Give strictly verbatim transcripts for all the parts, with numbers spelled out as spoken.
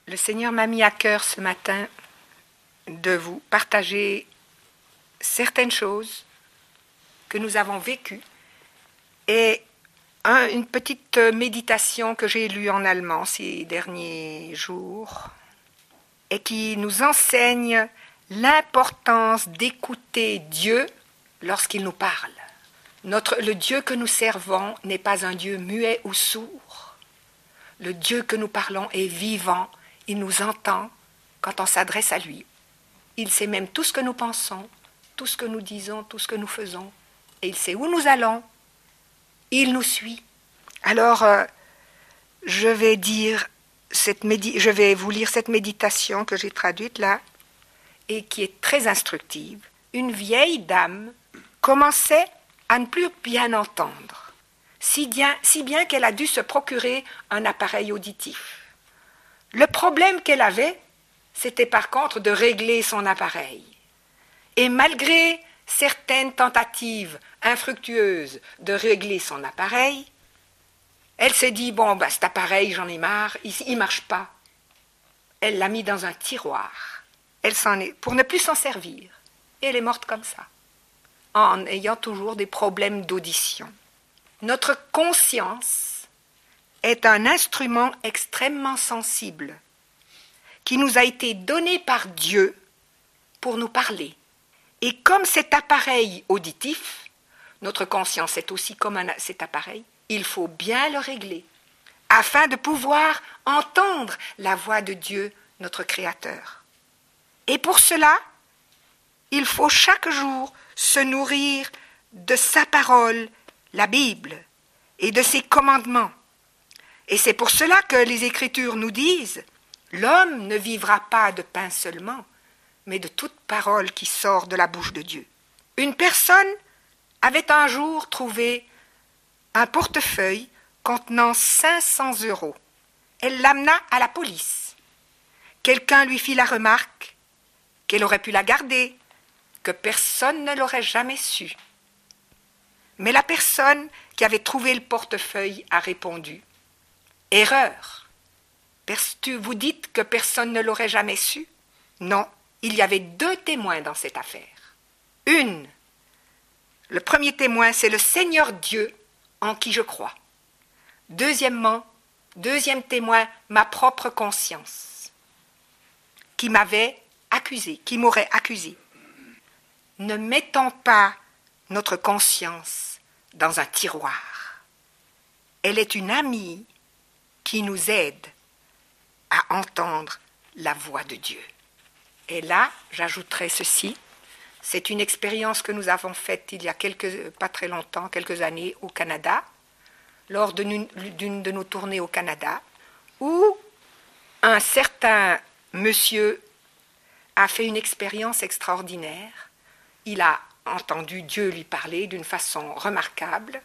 Le Seigneur m'a mis à cœur ce matin de vous partager certaines choses que nous avons vécues et un, une petite méditation que j'ai lue en allemand ces derniers jours et qui nous enseigne l'importance d'écouter Dieu lorsqu'il nous parle. Notre, le Dieu que nous servons n'est pas un Dieu muet ou sourd. Le Dieu que nous parlons est vivant, il nous entend quand on s'adresse à lui. Il sait même tout ce que nous pensons, tout ce que nous disons, tout ce que nous faisons. Et il sait où nous allons. Il nous suit. Alors, euh, je vais dire cette médi- je vais vous lire cette méditation que j'ai traduite là et qui est très instructive. Une vieille dame commençait à ne plus bien entendre, si bien, si bien qu'elle a dû se procurer un appareil auditif. Le problème qu'elle avait, c'était par contre de régler son appareil. Et malgré certaines tentatives infructueuses de régler son appareil, elle s'est dit, bon, bah, cet appareil, j'en ai marre, il ne marche pas. Elle l'a mis dans un tiroir. Elle s'en est, pour ne plus s'en servir. Et elle est morte comme ça, en ayant toujours des problèmes d'audition. Notre conscience est un instrument extrêmement sensible qui nous a été donné par Dieu pour nous parler. Et comme cet appareil auditif, notre conscience est aussi comme un, cet appareil, il faut bien le régler afin de pouvoir entendre la voix de Dieu, notre Créateur. Et pour cela, il faut chaque jour se nourrir de sa parole, la Bible, et de ses commandements. Et c'est pour cela que les Écritures nous disent « L'homme ne vivra pas de pain seulement, mais de toute parole qui sort de la bouche de Dieu. » Une personne avait un jour trouvé un portefeuille contenant cinq cents euros. Elle l'amena à la police. Quelqu'un lui fit la remarque qu'elle aurait pu la garder, que personne ne l'aurait jamais su. Mais la personne qui avait trouvé le portefeuille a répondu « Erreur. Vous dites que personne ne l'aurait jamais su ? Non, il y avait deux témoins dans cette affaire. Une, le premier témoin, c'est le Seigneur Dieu en qui je crois. Deuxièmement, deuxième témoin, ma propre conscience, qui m'avait accusé, qui m'aurait accusé. Ne mettons pas notre conscience dans un tiroir. Elle est une amie qui nous aide à entendre la voix de Dieu. Et là, j'ajouterai ceci, c'est une expérience que nous avons faite il y a quelques, pas très longtemps, quelques années au Canada, lors d'une, d'une de nos tournées au Canada, où un certain monsieur a fait une expérience extraordinaire. Il a entendu Dieu lui parler d'une façon remarquable,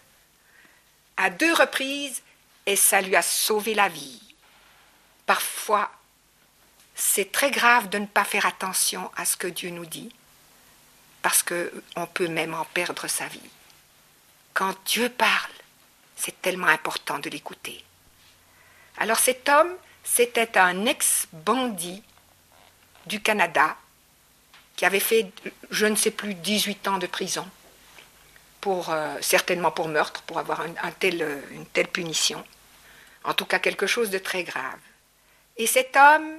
à deux reprises, et ça lui a sauvé la vie. Parfois, c'est très grave de ne pas faire attention à ce que Dieu nous dit, parce qu'on peut même en perdre sa vie. Quand Dieu parle, c'est tellement important de l'écouter. Alors cet homme, c'était un ex-bandit du Canada qui avait fait, je ne sais plus, dix-huit ans de prison, pour, euh, certainement pour meurtre, pour avoir un, un tel, une telle punition. En tout cas, quelque chose de très grave. Et cet homme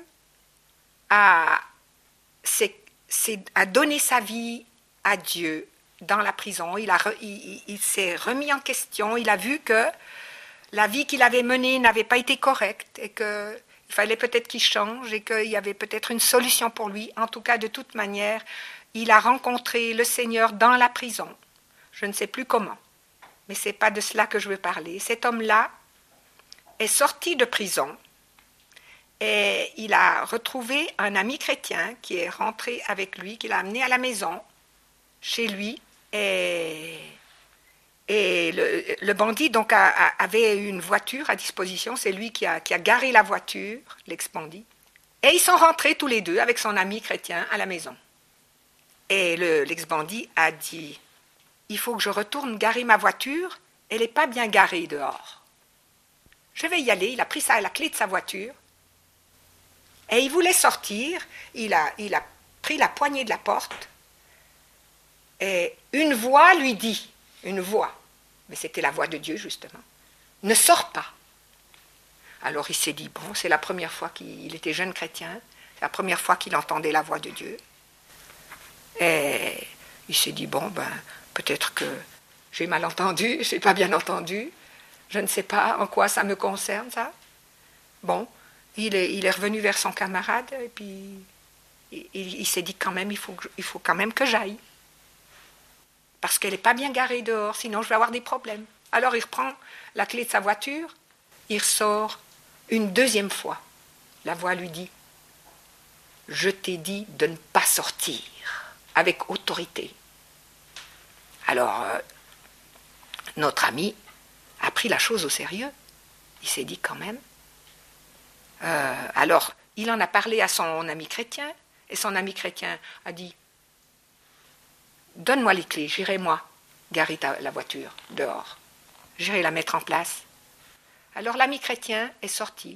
a, s'est, s'est, a donné sa vie à Dieu dans la prison. Il, a, il, il s'est remis en question. Il a vu que la vie qu'il avait menée n'avait pas été correcte et qu'il fallait peut-être qu'il change et qu'il y avait peut-être une solution pour lui. En tout cas, de toute manière, il a rencontré le Seigneur dans la prison. Je ne sais plus comment, mais ce n'est pas de cela que je veux parler. Cet homme-là est sorti de prison et il a retrouvé un ami chrétien qui est rentré avec lui, qui l'a amené à la maison, chez lui, et, et le, le bandit donc a, a, avait une voiture à disposition, c'est lui qui a, qui a garé la voiture, l'ex-bandit, et ils sont rentrés tous les deux avec son ami chrétien à la maison. Et le, l'ex-bandit a dit « Il faut que je retourne garer ma voiture, elle n'est pas bien garée dehors. » Je vais y aller, il a pris ça, la clé de sa voiture. Et il voulait sortir, il a, il a pris la poignée de la porte, et une voix lui dit, une voix, mais c'était la voix de Dieu justement, ne sors pas. Alors il s'est dit, bon, c'est la première fois qu'il était jeune chrétien, c'est la première fois qu'il entendait la voix de Dieu. Et il s'est dit, bon, ben, peut-être que j'ai mal entendu, j'ai pas bien entendu, je ne sais pas en quoi ça me concerne, ça. Bon, il est, il est revenu vers son camarade, et puis il, il, il s'est dit quand même, il faut, il faut quand même que j'aille. Parce qu'elle n'est pas bien garée dehors, sinon je vais avoir des problèmes. Alors il reprend la clé de sa voiture, il ressort une deuxième fois. La voix lui dit, je t'ai dit de ne pas sortir, avec autorité. Alors, euh, notre ami a pris la chose au sérieux. Il s'est dit quand même. Euh, alors, il en a parlé à son ami chrétien, et son ami chrétien a dit, donne-moi les clés, j'irai moi garer ta, la voiture dehors. J'irai la mettre en place. Alors l'ami chrétien est sorti,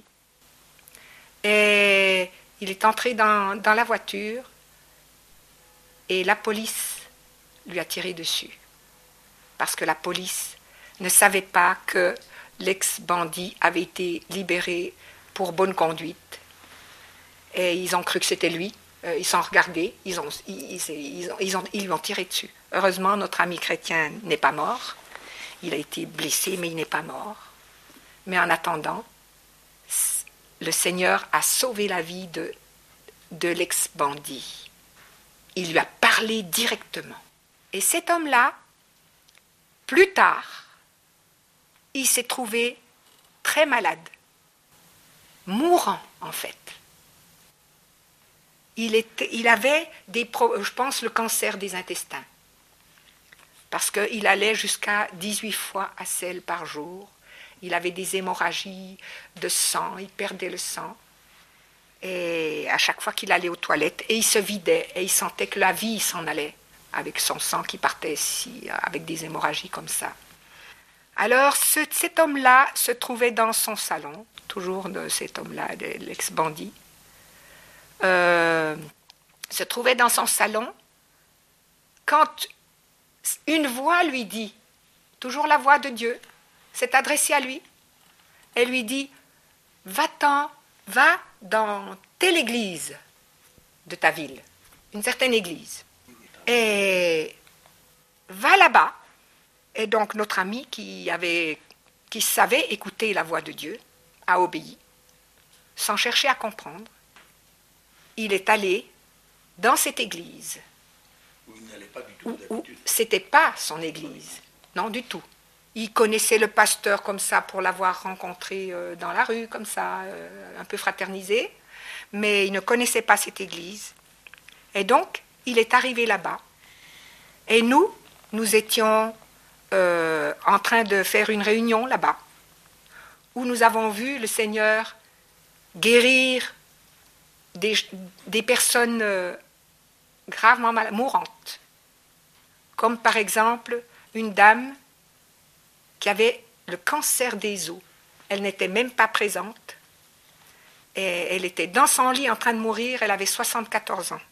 et il est entré dans, dans la voiture, et la police lui a tiré dessus. Parce que la police ne savait pas que l'ex-bandit avait été libéré pour bonne conduite. Et ils ont cru que c'était lui. Euh, ils s'en regardaient, ils, ont, ils, ils, ils, ont, ils, ont, ils lui ont tiré dessus. Heureusement, notre ami chrétien n'est pas mort. Il a été blessé, mais il n'est pas mort. Mais en attendant, le Seigneur a sauvé la vie de, de l'ex-bandit. Il lui a parlé directement. Et cet homme-là, plus tard, il s'est trouvé très malade, mourant en fait. Il, était, il avait, des, je pense, le cancer des intestins, parce qu'il allait jusqu'à dix-huit fois à selle par jour. Il avait des hémorragies de sang, il perdait le sang. Et à chaque fois qu'il allait aux toilettes, et il se vidait, et il sentait que la vie s'en allait, avec son sang qui partait ici, avec des hémorragies comme ça. Alors, ce, cet homme-là se trouvait dans son salon, toujours de cet homme-là, de l'ex-bandit, euh, se trouvait dans son salon, quand une voix lui dit, toujours la voix de Dieu, s'est adressée à lui, elle lui dit, va-t'en, va dans telle église de ta ville, une certaine église, et va là-bas. Et donc notre ami qui, avait, qui savait écouter la voix de Dieu a obéi, sans chercher à comprendre. Il est allé dans cette église, où il n'allait pas du tout où, où d'habitude. C'était pas son église, non du tout. Il connaissait le pasteur comme ça pour l'avoir rencontré euh, dans la rue, comme ça, euh, un peu fraternisé, mais il ne connaissait pas cette église. Et donc, il est arrivé là-bas. Et nous, nous étions euh, en train de faire une réunion là-bas, où nous avons vu le Seigneur guérir des, des personnes euh, gravement mal, mourantes. Comme par exemple, une dame qui avait le cancer des os. Elle n'était même pas présente. Et elle était dans son lit en train de mourir. Elle avait soixante-quatorze ans.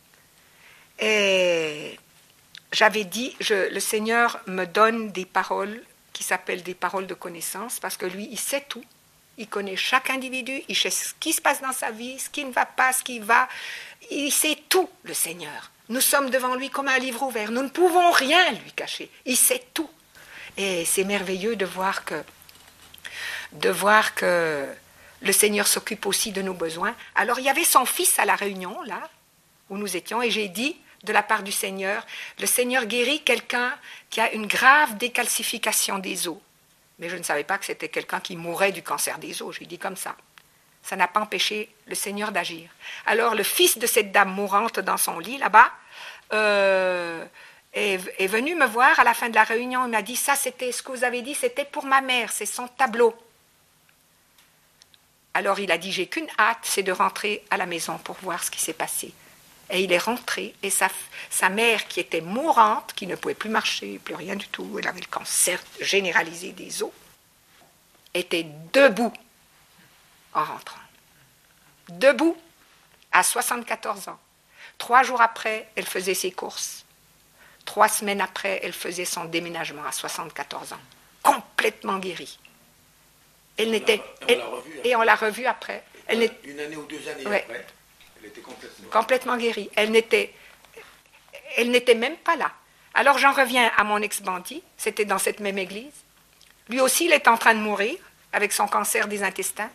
Et j'avais dit, je, le Seigneur me donne des paroles qui s'appellent des paroles de connaissance, parce que lui, il sait tout. Il connaît chaque individu, il sait ce qui se passe dans sa vie, ce qui ne va pas, ce qui va. Il sait tout, le Seigneur. Nous sommes devant lui comme un livre ouvert. Nous ne pouvons rien lui cacher. Il sait tout. Et c'est merveilleux de voir que, de voir que le Seigneur s'occupe aussi de nos besoins. Alors il y avait son fils à la réunion, là, où nous étions, et j'ai dit, de la part du Seigneur, le Seigneur guérit quelqu'un qui a une grave décalcification des os. Mais je ne savais pas que c'était quelqu'un qui mourait du cancer des os, j'ai dit comme ça. Ça n'a pas empêché le Seigneur d'agir. Alors le fils de cette dame mourante dans son lit, là-bas, euh, est, est venu me voir à la fin de la réunion. Il m'a dit, ça c'était ce que vous avez dit, c'était pour ma mère, c'est son tableau. Alors il a dit, j'ai qu'une hâte, c'est de rentrer à la maison pour voir ce qui s'est passé. Et il est rentré, et sa, sa mère, qui était mourante, qui ne pouvait plus marcher, plus rien du tout, elle avait le cancer généralisé des os, était debout en rentrant. Debout, à soixante-quatorze ans. Trois jours après, elle faisait ses courses. Trois semaines après, elle faisait son déménagement à soixante-quatorze ans. Complètement guérie. Elle n'était, Et on l'a revue. et on l'a revue après. Elle Une année ou deux années ouais. après, elle était complètement... complètement guérie. Elle n'était, elle n'était même pas là. Alors j'en reviens à mon ex-bandit, c'était dans cette même église. Lui aussi, il est en train de mourir avec son cancer des intestins.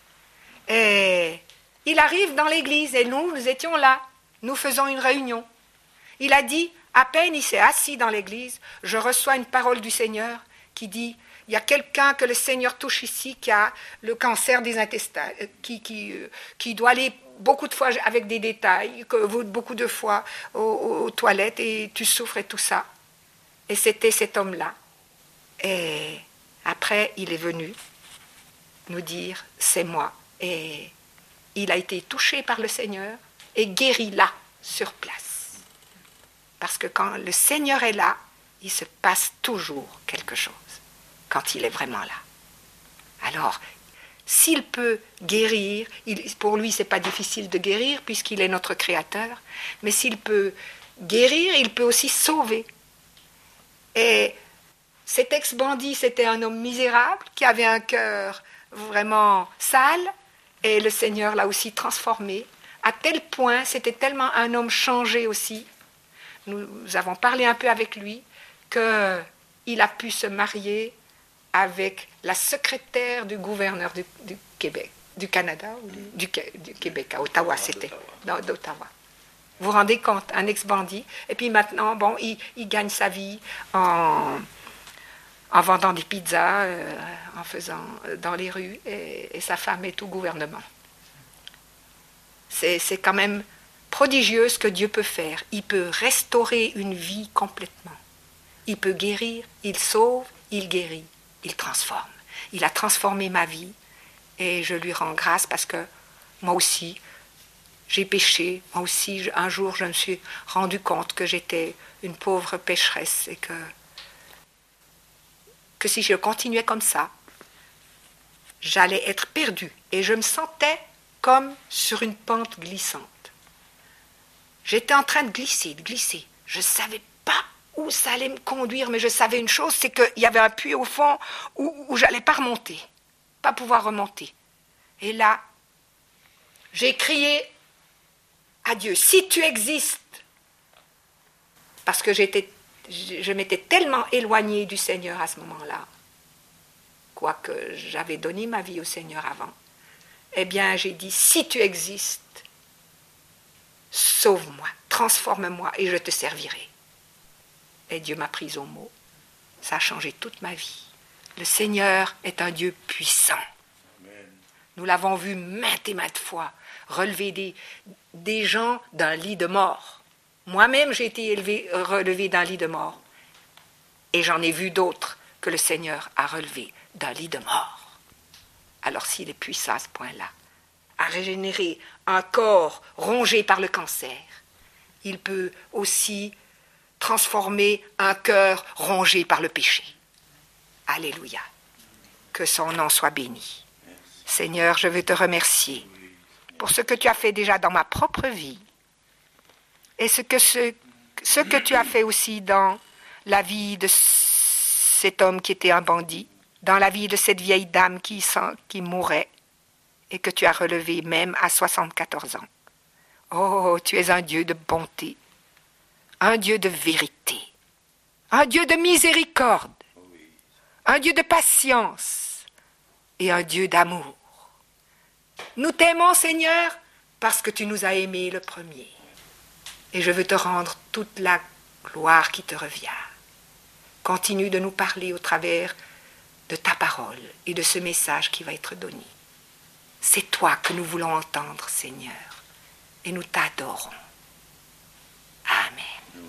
Et il arrive dans l'église et nous, nous étions là. Nous faisons une réunion. Il a dit, à peine il s'est assis dans l'église, je reçois une parole du Seigneur qui dit, il y a quelqu'un que le Seigneur touche ici qui a le cancer des intestins, qui, qui, qui doit aller beaucoup de fois avec des détails, que, beaucoup de fois aux, aux toilettes et tu souffres et tout ça. Et c'était cet homme-là. Et après, il est venu nous dire, c'est moi. Et il a été touché par le Seigneur et guéri là, sur place. Parce que quand le Seigneur est là, il se passe toujours quelque chose, quand il est vraiment là. Alors, s'il peut guérir, il, pour lui, ce n'est pas difficile de guérir, puisqu'il est notre Créateur, mais s'il peut guérir, il peut aussi sauver. Et cet ex-bandit, c'était un homme misérable, qui avait un cœur vraiment sale, et le Seigneur l'a aussi transformé, à tel point, c'était tellement un homme changé aussi, nous avons parlé un peu avec lui, qu'il a pu se marier avec la secrétaire du gouverneur du, du Québec, du Canada, ou du, du, du Québec, à Ottawa, c'était, d'Ottawa. Vous vous rendez compte, un ex-bandit, et puis maintenant, bon, il, il gagne sa vie en, en vendant des pizzas, euh, en faisant euh, dans les rues, et, et sa femme est au gouvernement. C'est, c'est quand même prodigieux ce que Dieu peut faire. Il peut restaurer une vie complètement. Il peut guérir, il sauve, il guérit, il transforme. Il a transformé ma vie et je lui rends grâce parce que moi aussi, j'ai péché. Moi aussi, un jour, je me suis rendu compte que j'étais une pauvre pécheresse et que, que si je continuais comme ça, j'allais être perdue. Et je me sentais comme sur une pente glissante. J'étais en train de glisser, de glisser. Je ne savais pas où ça allait me conduire, mais je savais une chose, c'est qu'il y avait un puits au fond où, où je n'allais pas remonter, pas pouvoir remonter. Et là, j'ai crié à Dieu, si tu existes, parce que j'étais, je, je m'étais tellement éloignée du Seigneur à ce moment-là, quoique j'avais donné ma vie au Seigneur avant, eh bien j'ai dit, si tu existes, sauve-moi, transforme-moi et je te servirai. Et Dieu m'a prise au mot. Ça a changé toute ma vie. Le Seigneur est un Dieu puissant. Amen. Nous l'avons vu maintes et maintes fois relever des, des gens d'un lit de mort. Moi-même, j'ai été élevé, relevé d'un lit de mort. Et j'en ai vu d'autres que le Seigneur a relevés d'un lit de mort. Alors s'il est puissant à ce point-là, à régénérer un corps rongé par le cancer, il peut aussi transformer un cœur rongé par le péché. Alléluia. Que son nom soit béni. Seigneur, je veux te remercier pour ce que tu as fait déjà dans ma propre vie et ce que, ce, ce que tu as fait aussi dans la vie de cet homme qui était un bandit, dans la vie de cette vieille dame qui, qui mourait et que tu as relevé même à soixante-quatorze ans. Oh, tu es un Dieu de bonté, un Dieu de vérité, un Dieu de miséricorde, un Dieu de patience et un Dieu d'amour. Nous t'aimons, Seigneur, parce que tu nous as aimés le premier. Et je veux te rendre toute la gloire qui te revient. Continue de nous parler au travers de ta parole et de ce message qui va être donné. C'est toi que nous voulons entendre, Seigneur, et nous t'adorons. Amen.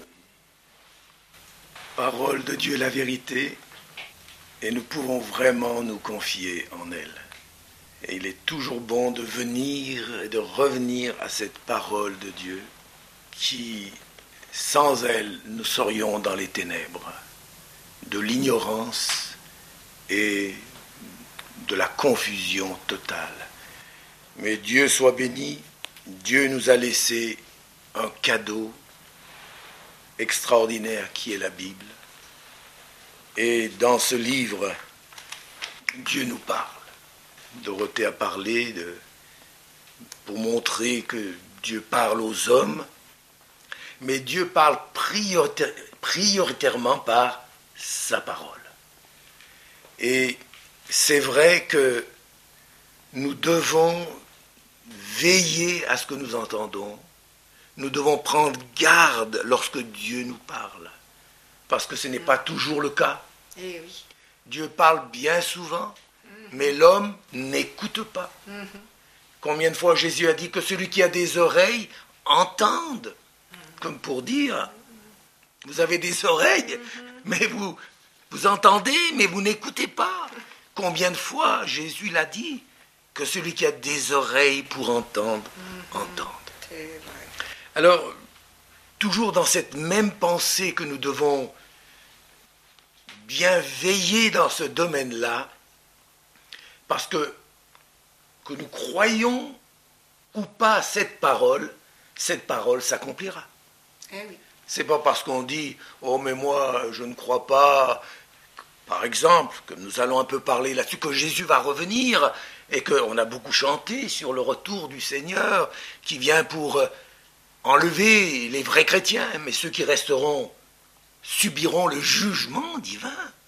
Parole de Dieu, la vérité, et nous pouvons vraiment nous confier en elle. Et il est toujours bon de venir et de revenir à cette parole de Dieu qui, sans elle, nous serions dans les ténèbres, de l'ignorance et de la confusion totale. Mais Dieu soit béni Dieu nous a laissé un cadeau extraordinaire qui est la Bible. Et dans ce livre, Dieu nous parle. Dorothée a parlé de, pour montrer que Dieu parle aux hommes, mais Dieu parle prioritaire, prioritairement par sa parole. Et c'est vrai que nous devons veiller à ce que nous entendons. Nous devons prendre garde lorsque Dieu nous parle, parce que ce n'est pas toujours le cas. Eh oui. Dieu parle bien souvent, mais l'homme n'écoute pas. Mm-hmm. Combien de fois Jésus a dit que celui qui a des oreilles entende, mm-hmm. comme pour dire, vous avez des oreilles, mm-hmm. mais vous, vous entendez, mais vous n'écoutez pas. Combien de fois Jésus l'a dit, que celui qui a des oreilles pour entendre, mm-hmm. entende. C'est vrai. Alors, toujours dans cette même pensée que nous devons bien veiller dans ce domaine-là, parce que, que nous croyons ou pas cette parole, cette parole s'accomplira. Eh oui. C'est pas parce qu'on dit « Oh, mais moi, je ne crois pas », par exemple, que nous allons un peu parler là-dessus, que Jésus va revenir, et qu'on a beaucoup chanté sur le retour du Seigneur, qui vient pour enlever les vrais chrétiens, mais ceux qui resteront subiront le jugement divin.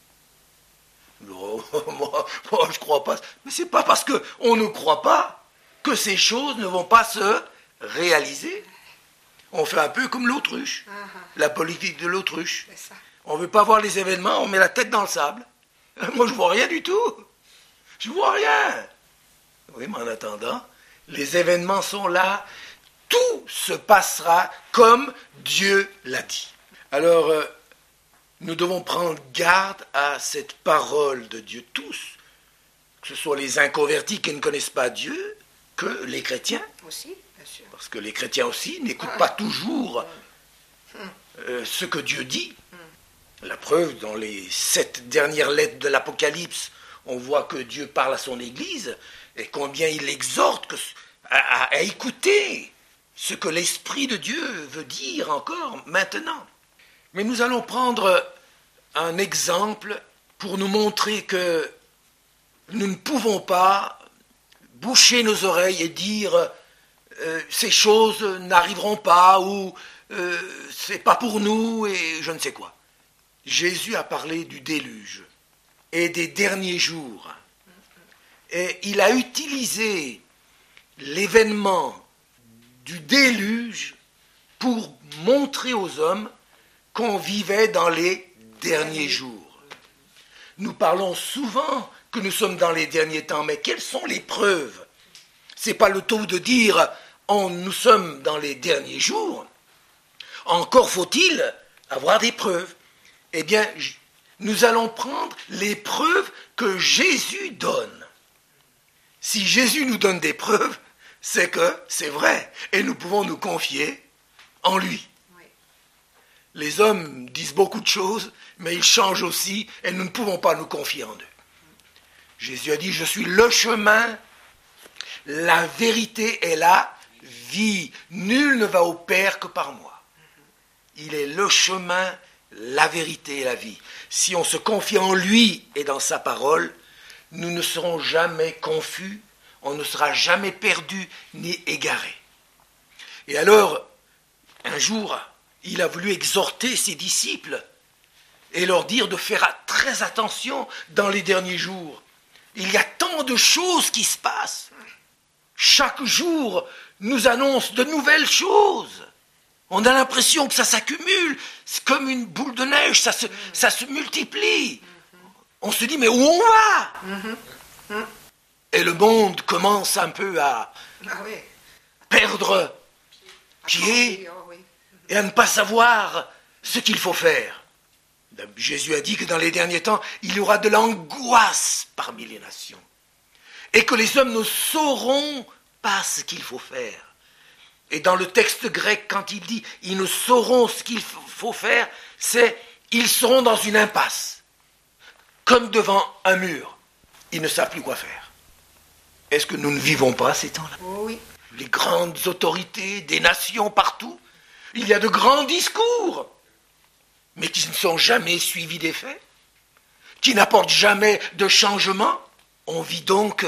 Oh, moi, moi, je ne crois pas. Mais ce n'est pas parce qu'on ne croit pas que ces choses ne vont pas se réaliser. On fait un peu comme l'autruche, uh-huh. la politique de l'autruche. On ne veut pas voir les événements, on met la tête dans le sable. Moi, je ne vois rien du tout. Je ne vois rien. Oui, mais en attendant, les événements sont là. Tout se passera comme Dieu l'a dit. Alors, euh, nous devons prendre garde à cette parole de Dieu, tous, que ce soit les inconvertis qui ne connaissent pas Dieu, que les chrétiens. Aussi, bien sûr. Parce que les chrétiens aussi n'écoutent ah. pas toujours euh, ce que Dieu dit. La preuve, dans les sept dernières lettres de l'Apocalypse, on voit que Dieu parle à son Église et combien il exhorte que, à, à, à écouter ce que l'Esprit de Dieu veut dire encore maintenant. Mais nous allons prendre un exemple pour nous montrer que nous ne pouvons pas boucher nos oreilles et dire euh, ces choses n'arriveront pas ou euh, c'est pas pour nous et je ne sais quoi. Jésus a parlé du déluge et des derniers jours. Et il a utilisé l'événement du déluge pour montrer aux hommes qu'on vivait dans les derniers jours. Nous parlons souvent que nous sommes dans les derniers temps, mais quelles sont les preuves? Ce n'est pas le tout de dire oh, nous sommes dans les derniers jours. Encore faut-il avoir des preuves. Eh bien, nous allons prendre les preuves que Jésus donne. Si Jésus nous donne des preuves, c'est que c'est vrai, et nous pouvons nous confier en lui. Oui. Les hommes disent beaucoup de choses, mais ils changent aussi, et nous ne pouvons pas nous confier en eux. Jésus a dit, je suis le chemin, la vérité et la vie. Nul ne va au Père que par moi. Il est le chemin, la vérité et la vie. Si on se confie en lui et dans sa parole, nous ne serons jamais confus, on ne sera jamais perdu ni égaré. Et alors, un jour, il a voulu exhorter ses disciples et leur dire de faire très attention dans les derniers jours. Il y a tant de choses qui se passent. Chaque jour nous annonce de nouvelles choses. On a l'impression que ça s'accumule. C'est comme une boule de neige, ça se, ça se multiplie. On se dit, mais où on va ? Et le monde commence un peu à perdre pied et à ne pas savoir ce qu'il faut faire. Jésus a dit que dans les derniers temps, il y aura de l'angoisse parmi les nations. Et que les hommes ne sauront pas ce qu'il faut faire. Et dans le texte grec, quand il dit « ils ne sauront ce qu'il faut faire », c'est « ils seront dans une impasse, comme devant un mur. Ils ne savent plus quoi faire. » Est-ce que nous ne vivons pas ces temps-là ? Oui. les grandes autorités des nations partout. Il y a de grands discours, mais qui ne sont jamais suivis des faits, qui n'apportent jamais de changement. On vit donc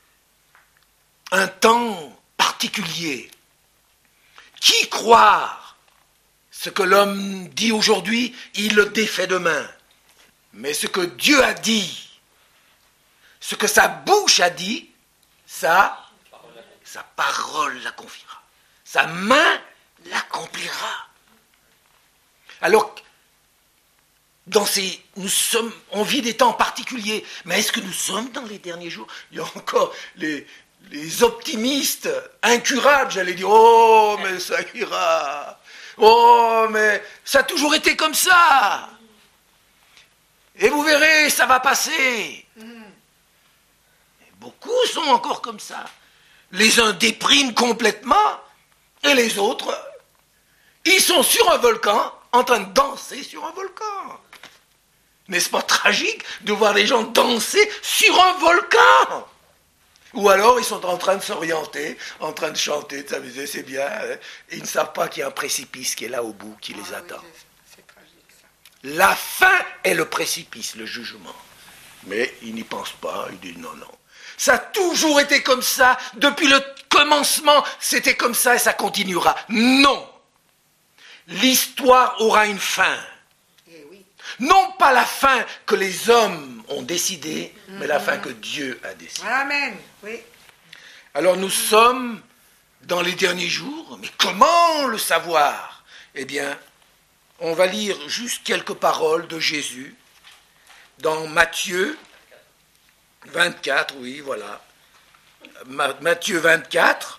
un temps particulier. Qui croire ce que l'homme dit aujourd'hui, il le défait demain. Mais ce que Dieu a dit, ce que sa bouche a dit, ça, sa parole l'accomplira. Sa main l'accomplira. Alors, dans ces, nous sommes, on vit des temps particuliers, mais est-ce que nous sommes dans les derniers jours? Il y a encore les, les optimistes incurables, j'allais dire, oh, mais ça ira. Oh, mais ça a toujours été comme ça. Et vous verrez, ça va passer. Beaucoup sont encore comme ça. Les uns dépriment complètement, et les autres, ils sont sur un volcan, en train de danser sur un volcan. N'est-ce pas tragique de voir des gens danser sur un volcan? Ou alors ils sont en train de s'orienter, en train de chanter, de s'amuser, c'est bien. Hein? Et ils ne savent pas qu'il y a un précipice qui est là au bout, qui les Ah, attend. oui, c'est tragique, ça. La fin est le précipice, le jugement. Mais ils n'y pensent pas, ils disent non, non. Ça a toujours été comme ça, depuis le commencement, c'était comme ça et ça continuera. Non! L'histoire aura une fin. Eh oui. Non pas la fin que les hommes ont décidé, mm-hmm. mais la fin que Dieu a décidée. Amen, oui. Alors nous sommes dans les derniers jours, mais comment le savoir? Eh bien, on va lire juste quelques paroles de Jésus dans Matthieu vingt-quatre, oui, voilà. Ma- Matthieu vingt-quatre.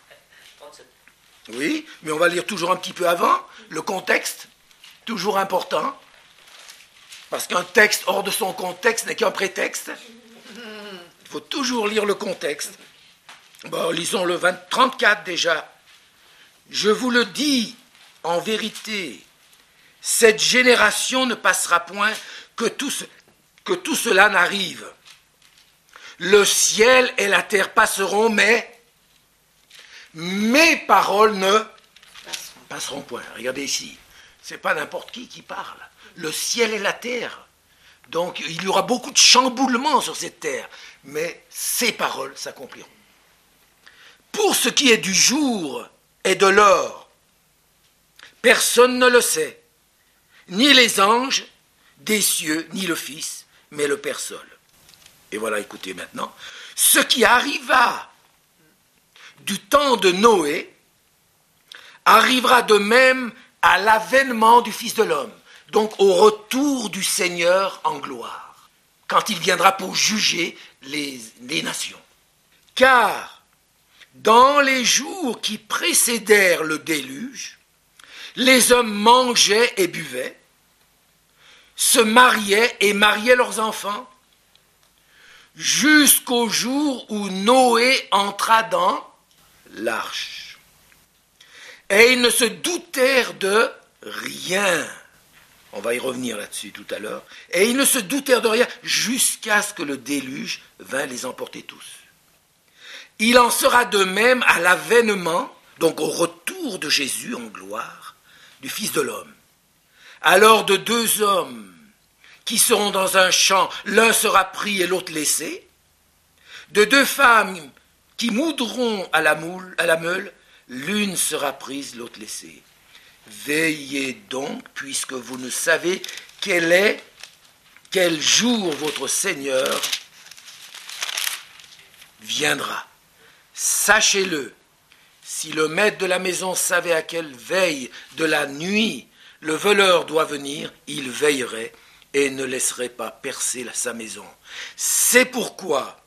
Oui, mais on va lire toujours un petit peu avant, le contexte, toujours important, parce qu'un texte hors de son contexte n'est qu'un prétexte. Il faut toujours lire le contexte. Bon, lisons le vingt, trente-quatre déjà. Je vous le dis en vérité, cette génération ne passera point que tout, ce, que tout cela n'arrive. Le ciel et la terre passeront, mais mes paroles ne passeront point. Regardez ici, c'est pas n'importe qui qui parle. Le ciel et la terre. Donc il y aura beaucoup de chamboulements sur cette terre, mais ces paroles s'accompliront. Pour ce qui est du jour et de l'heure, personne ne le sait, ni les anges des cieux, ni le Fils, mais le Père seul. Et voilà, écoutez maintenant, ce qui arriva du temps de Noé arrivera de même à l'avènement du Fils de l'homme, donc au retour du Seigneur en gloire, quand il viendra pour juger les, les nations. Car dans les jours qui précédèrent le déluge, les hommes mangeaient et buvaient, se mariaient et mariaient leurs enfants, jusqu'au jour où Noé entra dans l'arche. Et ils ne se doutèrent de rien. On va y revenir là-dessus tout à l'heure. Et ils ne se doutèrent de rien jusqu'à ce que le déluge vint les emporter tous. Il en sera de même à l'avènement, donc au retour de Jésus en gloire, du Fils de l'homme. Alors de deux hommes qui seront dans un champ, l'un sera pris et l'autre laissé. De deux femmes qui moudront à la, moule, à la meule, l'une sera prise, l'autre laissée. Veillez donc, puisque vous ne savez quel est, quel jour votre Seigneur viendra. Sachez-le, si le maître de la maison savait à quelle veille de la nuit le voleur doit venir, il veillerait et ne laisserait pas percer sa maison. C'est pourquoi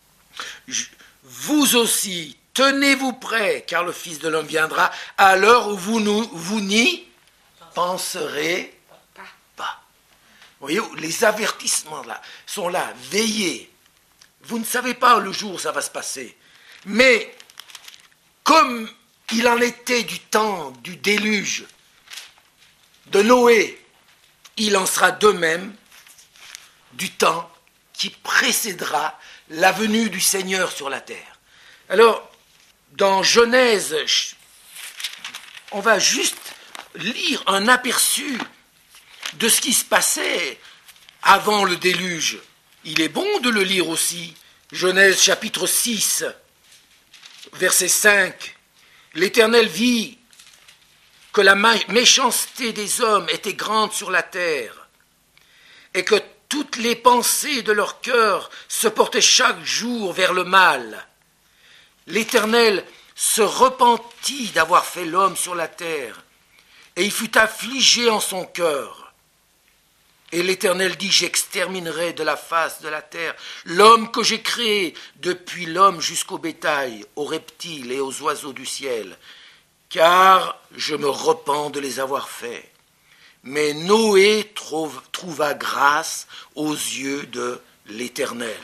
vous aussi, tenez-vous prêts, car le Fils de l'homme viendra à l'heure où vous, nous, vous n'y penserez pas. Vous voyez, les avertissements là sont là, veillez. Vous ne savez pas le jour où ça va se passer. Mais comme il en était du temps du déluge de Noé, il en sera de même du temps qui précédera la venue du Seigneur sur la terre. Alors, dans Genèse, on va juste lire un aperçu de ce qui se passait avant le déluge. Il est bon de le lire aussi. Genèse chapitre six, verset cinq. L'Éternel vit que la méchanceté des hommes était grande sur la terre et que toutes les pensées de leur cœur se portaient chaque jour vers le mal. L'Éternel se repentit d'avoir fait l'homme sur la terre, et il fut affligé en son cœur. Et l'Éternel dit, j'exterminerai de la face de la terre l'homme que j'ai créé, depuis l'homme jusqu'au bétail, aux reptiles et aux oiseaux du ciel, car je me repens de les avoir faits. Mais Noé trouve, trouva grâce aux yeux de l'Éternel.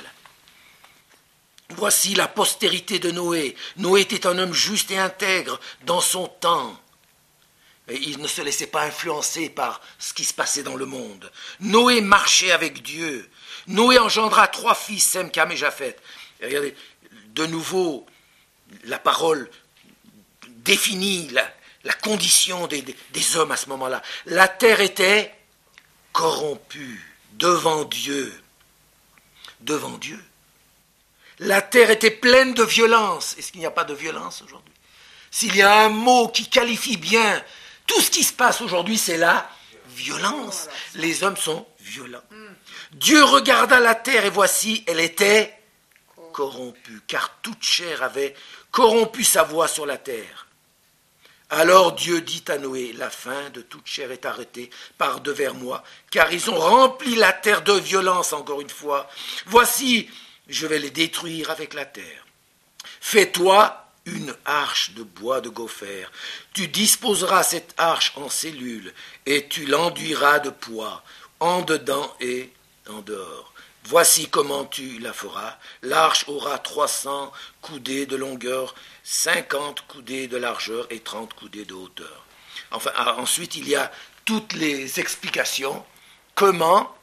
Voici la postérité de Noé. Noé était un homme juste et intègre dans son temps. Et il ne se laissait pas influencer par ce qui se passait dans le monde. Noé marchait avec Dieu. Noé engendra trois fils, Sem, Cam et Japheth. Et regardez, de nouveau, la parole définit la, la condition des, des, des hommes à ce moment-là. La terre était corrompue devant Dieu. Devant Dieu. La terre était pleine de violence. Est-ce qu'il n'y a pas de violence aujourd'hui? S'il y a un mot qui qualifie bien tout ce qui se passe aujourd'hui, c'est la violence. Les hommes sont violents. Dieu regarda la terre et voici, elle était corrompue, car toute chair avait corrompu sa voie sur la terre. Alors Dieu dit à Noé, la fin de toute chair est arrêtée par devers moi, car ils ont rempli la terre de violence encore une fois. Voici, je vais les détruire avec la terre. Fais-toi une arche de bois de gopher. Tu disposeras cette arche en cellules, et tu l'enduiras de poids, en dedans et en dehors. Voici comment tu la feras. L'arche aura trois cents coudées de longueur, cinquante coudées de largeur et trente coudées de hauteur. Enfin, ensuite, il y a toutes les explications comment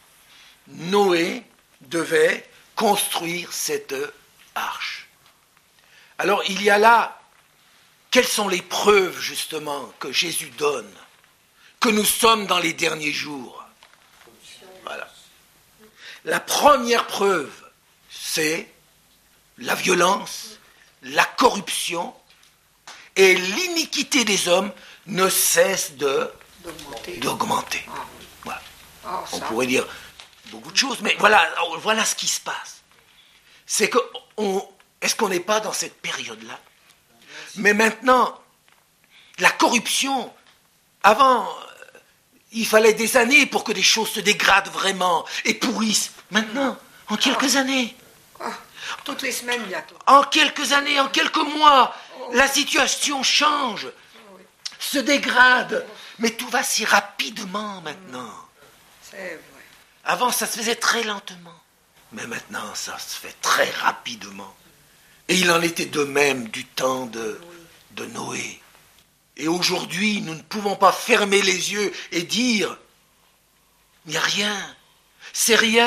Noé devait construire cette arche. Alors, il y a là, quelles sont les preuves, justement, que Jésus donne, que nous sommes dans les derniers jours? Voilà. La première preuve, c'est la violence, la corruption, et l'iniquité des hommes ne cesse de, D'augmenter. d'augmenter. Ah. Voilà. Ah, On ça. pourrait dire beaucoup de choses, mais voilà, voilà ce qui se passe. C'est que, on, est-ce qu'on n'est pas dans cette période-là? Mais maintenant, la corruption, avant, euh, il fallait des années pour que des choses se dégradent vraiment et pourrissent. Maintenant, en quelques années, Ah, toutes les semaines bientôt. en quelques années, en quelques mois, la situation change, se dégrade, mais tout va si rapidement maintenant. C'est vrai. Avant, ça se faisait très lentement. Mais maintenant, ça se fait très rapidement. Et il en était de même du temps de, de Noé. Et aujourd'hui, nous ne pouvons pas fermer les yeux et dire « Il n'y a rien, c'est rien ».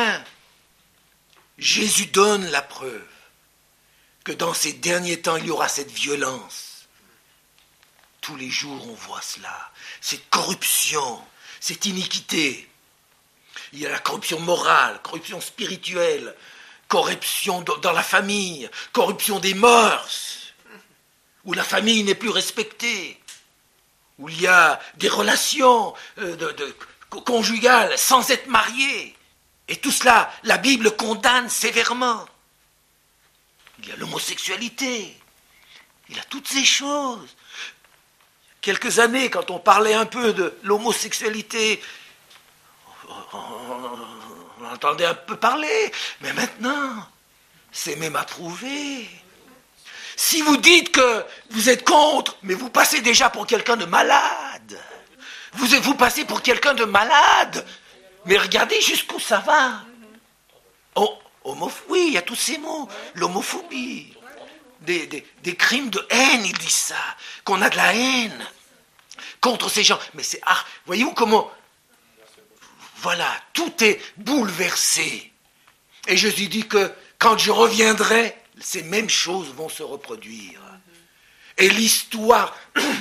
Jésus donne la preuve que dans ces derniers temps, il y aura cette violence. Tous les jours, on voit cela. Cette corruption, cette iniquité. Il y a la corruption morale, corruption spirituelle, corruption dans la famille, corruption des mœurs, où la famille n'est plus respectée, où il y a des relations de, de, conjugales sans être mariés. Et tout cela, la Bible condamne sévèrement. Il y a l'homosexualité, il y a toutes ces choses. Quelques années, quand on parlait un peu de l'homosexualité, on entendait un peu parler, mais maintenant, c'est même approuvé. Si vous dites que vous êtes contre, mais vous passez déjà pour quelqu'un de malade. Vous, vous passez pour quelqu'un de malade. Mais regardez jusqu'où ça va. Oh, homoph- oui, il y a tous ces mots. L'homophobie. Des, des, des crimes de haine, ils disent ça. Qu'on a de la haine contre ces gens. Mais c'est... Ah, voyez-vous comment... Voilà, tout est bouleversé. Et Jésus dit que quand je reviendrai, ces mêmes choses vont se reproduire. Et l'histoire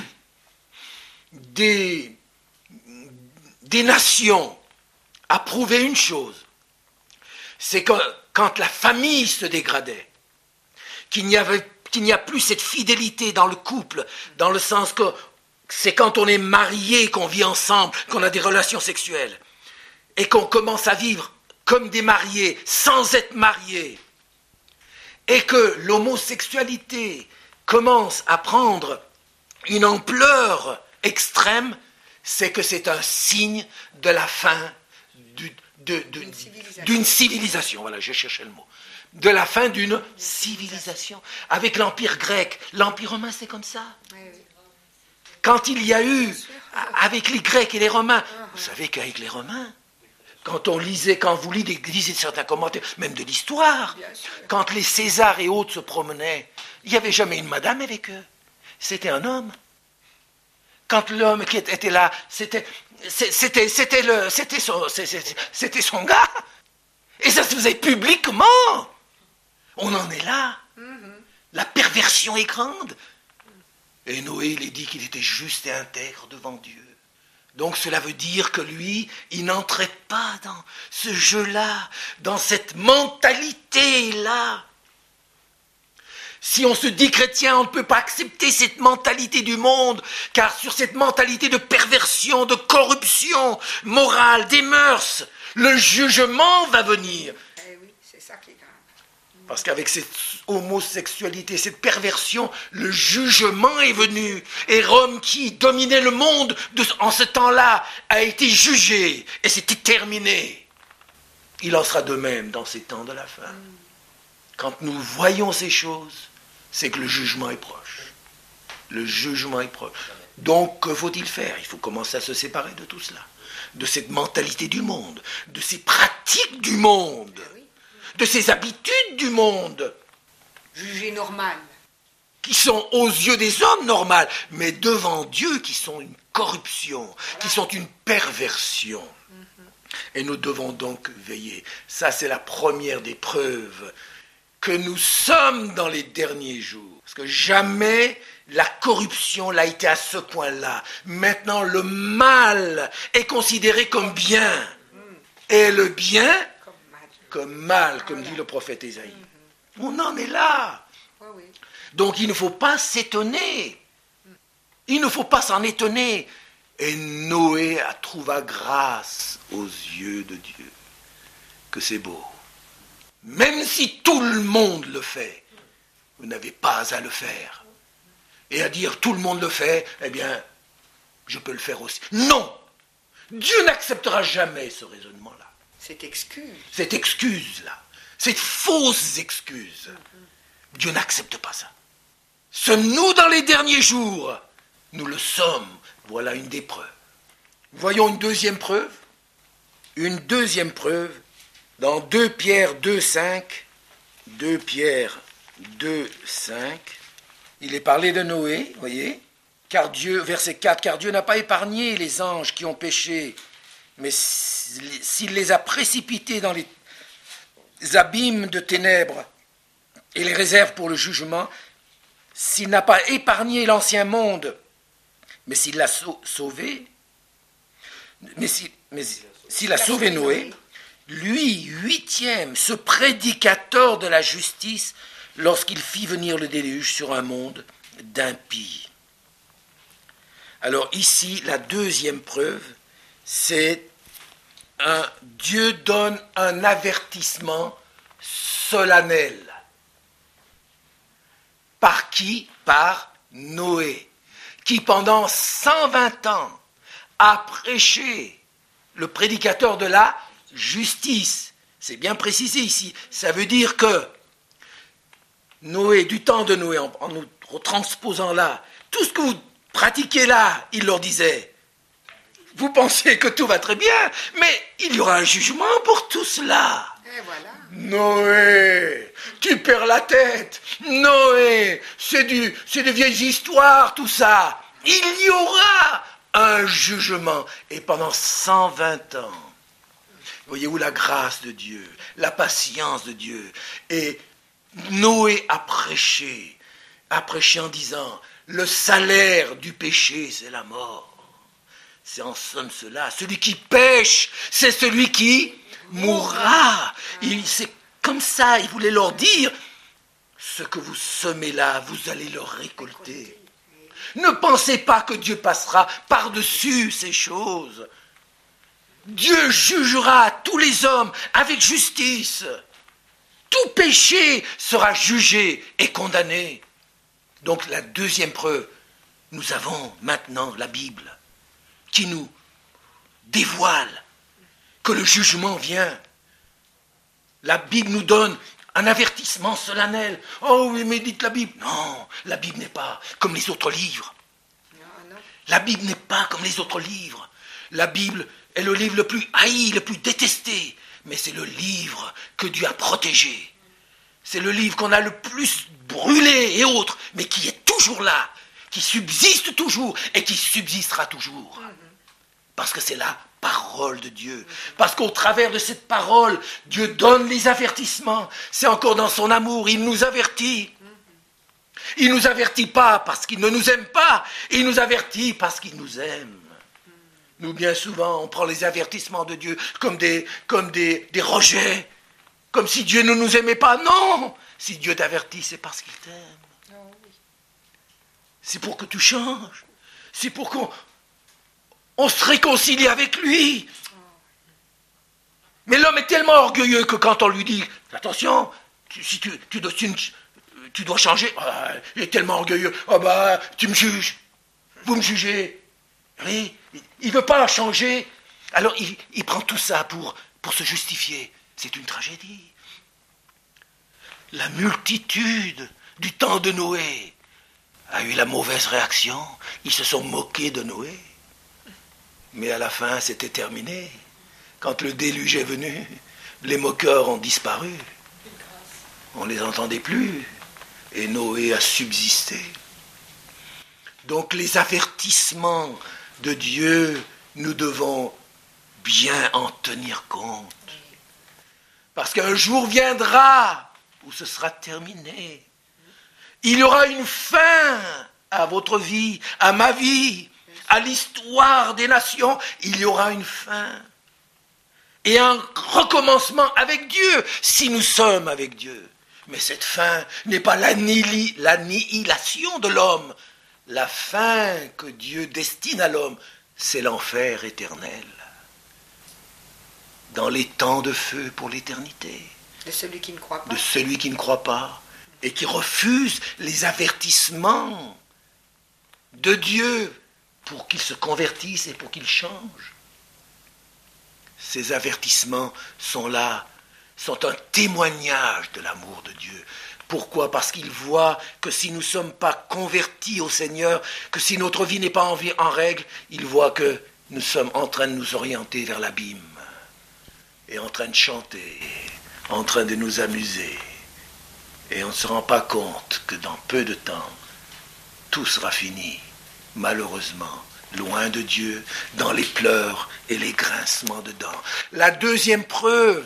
des, des nations a prouvé une chose, c'est que quand la famille se dégradait, qu'il n'y avait, qu'il n'y a plus cette fidélité dans le couple, dans le sens que c'est quand on est marié qu'on vit ensemble, qu'on a des relations sexuelles, et qu'on commence à vivre comme des mariés, sans être mariés, et que l'homosexualité commence à prendre une ampleur extrême, c'est que c'est un signe de la fin du, de, de, d'une, civilisation. d'une civilisation. Voilà, je cherchais le mot. De la fin d'une civilisation. Avec l'Empire grec, l'Empire romain, c'est comme ça. Oui, oui. Quand il y a eu, avec les Grecs et les Romains, vous savez qu'avec les Romains, quand on lisait, quand vous lisez, lisez certains commentaires, même de l'histoire, quand les Césars et autres se promenaient, il n'y avait jamais une madame avec eux. C'était un homme. Quand l'homme qui était là, c'était, c'était, c'était, le, c'était, son, c'était son gars. Et ça se faisait publiquement. On en est là. La perversion est grande. Et Noé, il est dit qu'il était juste et intègre devant Dieu. Donc cela veut dire que lui, il n'entrait pas dans ce jeu-là, dans cette mentalité-là. Si on se dit chrétien, on ne peut pas accepter cette mentalité du monde, car sur cette mentalité de perversion, de corruption morale, des mœurs, le jugement va venir. Eh oui, c'est ça qui est grave. Parce qu'avec cette homosexualité, cette perversion, le jugement est venu. Et Rome, qui dominait le monde de, en ce temps-là, a été jugé. Et c'était terminé. Il en sera de même dans ces temps de la fin. Quand nous voyons ces choses, c'est que le jugement est proche. Le jugement est proche. Donc, que faut-il faire? Il faut commencer à se séparer de tout cela. De cette mentalité du monde, de ces pratiques du monde, de ces habitudes du monde. Jugées normales. Qui sont aux yeux des hommes normales, mais devant Dieu qui sont une corruption, voilà. Qui sont une perversion. Mm-hmm. Et nous devons donc veiller. Ça, c'est la première des preuves que nous sommes dans les derniers jours. Parce que jamais la corruption n'a été à ce point-là. Maintenant, le mal est considéré comme bien. Mm. Et le bien comme mal, comme, mal, comme voilà. Dit le prophète Ésaïe. Mm-hmm. On en est là. Oh, oui. Donc il ne faut pas s'étonner. Il ne faut pas s'en étonner. Et Noé a trouvé grâce aux yeux de Dieu. Que c'est beau. Même si tout le monde le fait, vous n'avez pas à le faire. Et à dire tout le monde le fait, eh bien, je peux le faire aussi. Non! Dieu n'acceptera jamais ce raisonnement-là. Cette excuse. Cette excuse-là. Cette fausse excuse. Mm-hmm. Dieu n'accepte pas ça. Sommes-nous dans les derniers jours? Nous le sommes. Voilà une des preuves. Voyons une deuxième preuve. Une deuxième preuve. Dans deux Pierre deux, cinq, deux Pierre deux, cinq, il est parlé de Noé, voyez, car Dieu, verset quatre, car Dieu n'a pas épargné les anges qui ont péché, mais s'il les a précipités dans les abîmes de ténèbres et les réserve pour le jugement, s'il n'a pas épargné l'ancien monde, mais s'il l'a sauvé, mais s'il, mais s'il a sauvé Noé, lui, huitième, ce prédicateur de la justice, lorsqu'il fit venir le déluge sur un monde d'impies. Alors ici, la deuxième preuve, c'est un Dieu donne un avertissement solennel. Par qui? Par Noé, qui pendant cent vingt ans a prêché, le prédicateur de la justice. C'est bien précisé ici. Ça veut dire que Noé, du temps de Noé, en, en nous retransposant là, tout ce que vous pratiquez là, il leur disait, vous pensez que tout va très bien, mais il y aura un jugement pour tout cela. Et voilà. Noé, tu perds la tête. Noé, c'est du, c'est de vieilles histoires, tout ça. Il y aura un jugement. Et pendant cent vingt ans, voyez-vous la grâce de Dieu, la patience de Dieu. Et Noé a prêché, a prêché en disant, le salaire du péché, c'est la mort. C'est en somme cela. Celui qui pêche, c'est celui qui mourra. Il, c'est comme ça, il voulait leur dire, ce que vous semez là, vous allez le récolter. Ne pensez pas que Dieu passera par-dessus ces choses. Dieu jugera tous les hommes avec justice. Tout péché sera jugé et condamné. Donc la deuxième preuve, nous avons maintenant la Bible qui nous dévoile que le jugement vient. La Bible nous donne un avertissement solennel. Oh oui, mais dites la Bible. Non, la Bible n'est pas comme les autres livres. Non, non. La Bible n'est pas comme les autres livres. La Bible est le livre le plus haï, le plus détesté. Mais c'est le livre que Dieu a protégé. C'est le livre qu'on a le plus brûlé et autres, mais qui est toujours là, qui subsiste toujours et qui subsistera toujours. Parce que c'est la parole de Dieu. Parce qu'au travers de cette parole, Dieu donne les avertissements. C'est encore dans son amour, il nous avertit. Il ne nous avertit pas parce qu'il ne nous aime pas, il nous avertit parce qu'il nous aime. Nous, bien souvent, on prend les avertissements de Dieu comme des, comme des, des rejets, comme si Dieu ne nous aimait pas. Non! Si Dieu t'avertit, c'est parce qu'il t'aime. C'est pour que tu changes. C'est pour qu'on on se réconcilie avec lui. Mais l'homme est tellement orgueilleux que quand on lui dit « Attention, tu, si tu, tu, dois, tu, tu dois changer. Ah, » il est tellement orgueilleux. « Ah bah, tu me juges. Vous me jugez. » Oui, il ne veut pas changer. Alors il, il prend tout ça pour, pour se justifier. C'est une tragédie. La multitude du temps de Noé a eu la mauvaise réaction. Ils se sont moqués de Noé. Mais à la fin, c'était terminé. Quand le déluge est venu, les moqueurs ont disparu. On ne les entendait plus. Et Noé a subsisté. Donc les avertissements de Dieu, nous devons bien en tenir compte. Parce qu'un jour viendra où ce sera terminé. Il y aura une fin à votre vie, à ma vie, à l'histoire des nations. Il y aura une fin. Et un recommencement avec Dieu, si nous sommes avec Dieu. Mais cette fin n'est pas l'annihilation de l'homme. La fin que Dieu destine à l'homme, c'est l'enfer éternel. Dans les temps de feu pour l'éternité. De celui qui ne croit pas. De celui qui ne croit pas. Et qui refuse les avertissements de Dieu pour qu'il se convertisse et pour qu'il change. Ces avertissements sont là, sont un témoignage de l'amour de Dieu. Pourquoi ? Parce qu'il voit que si nous ne sommes pas convertis au Seigneur, que si notre vie n'est pas en, vie, en règle, il voit que nous sommes en train de nous orienter vers l'abîme. Et en train de chanter, en train de nous amuser. Et on ne se rend pas compte que dans peu de temps, tout sera fini, malheureusement, loin de Dieu, dans les pleurs et les grincements de dents. La deuxième preuve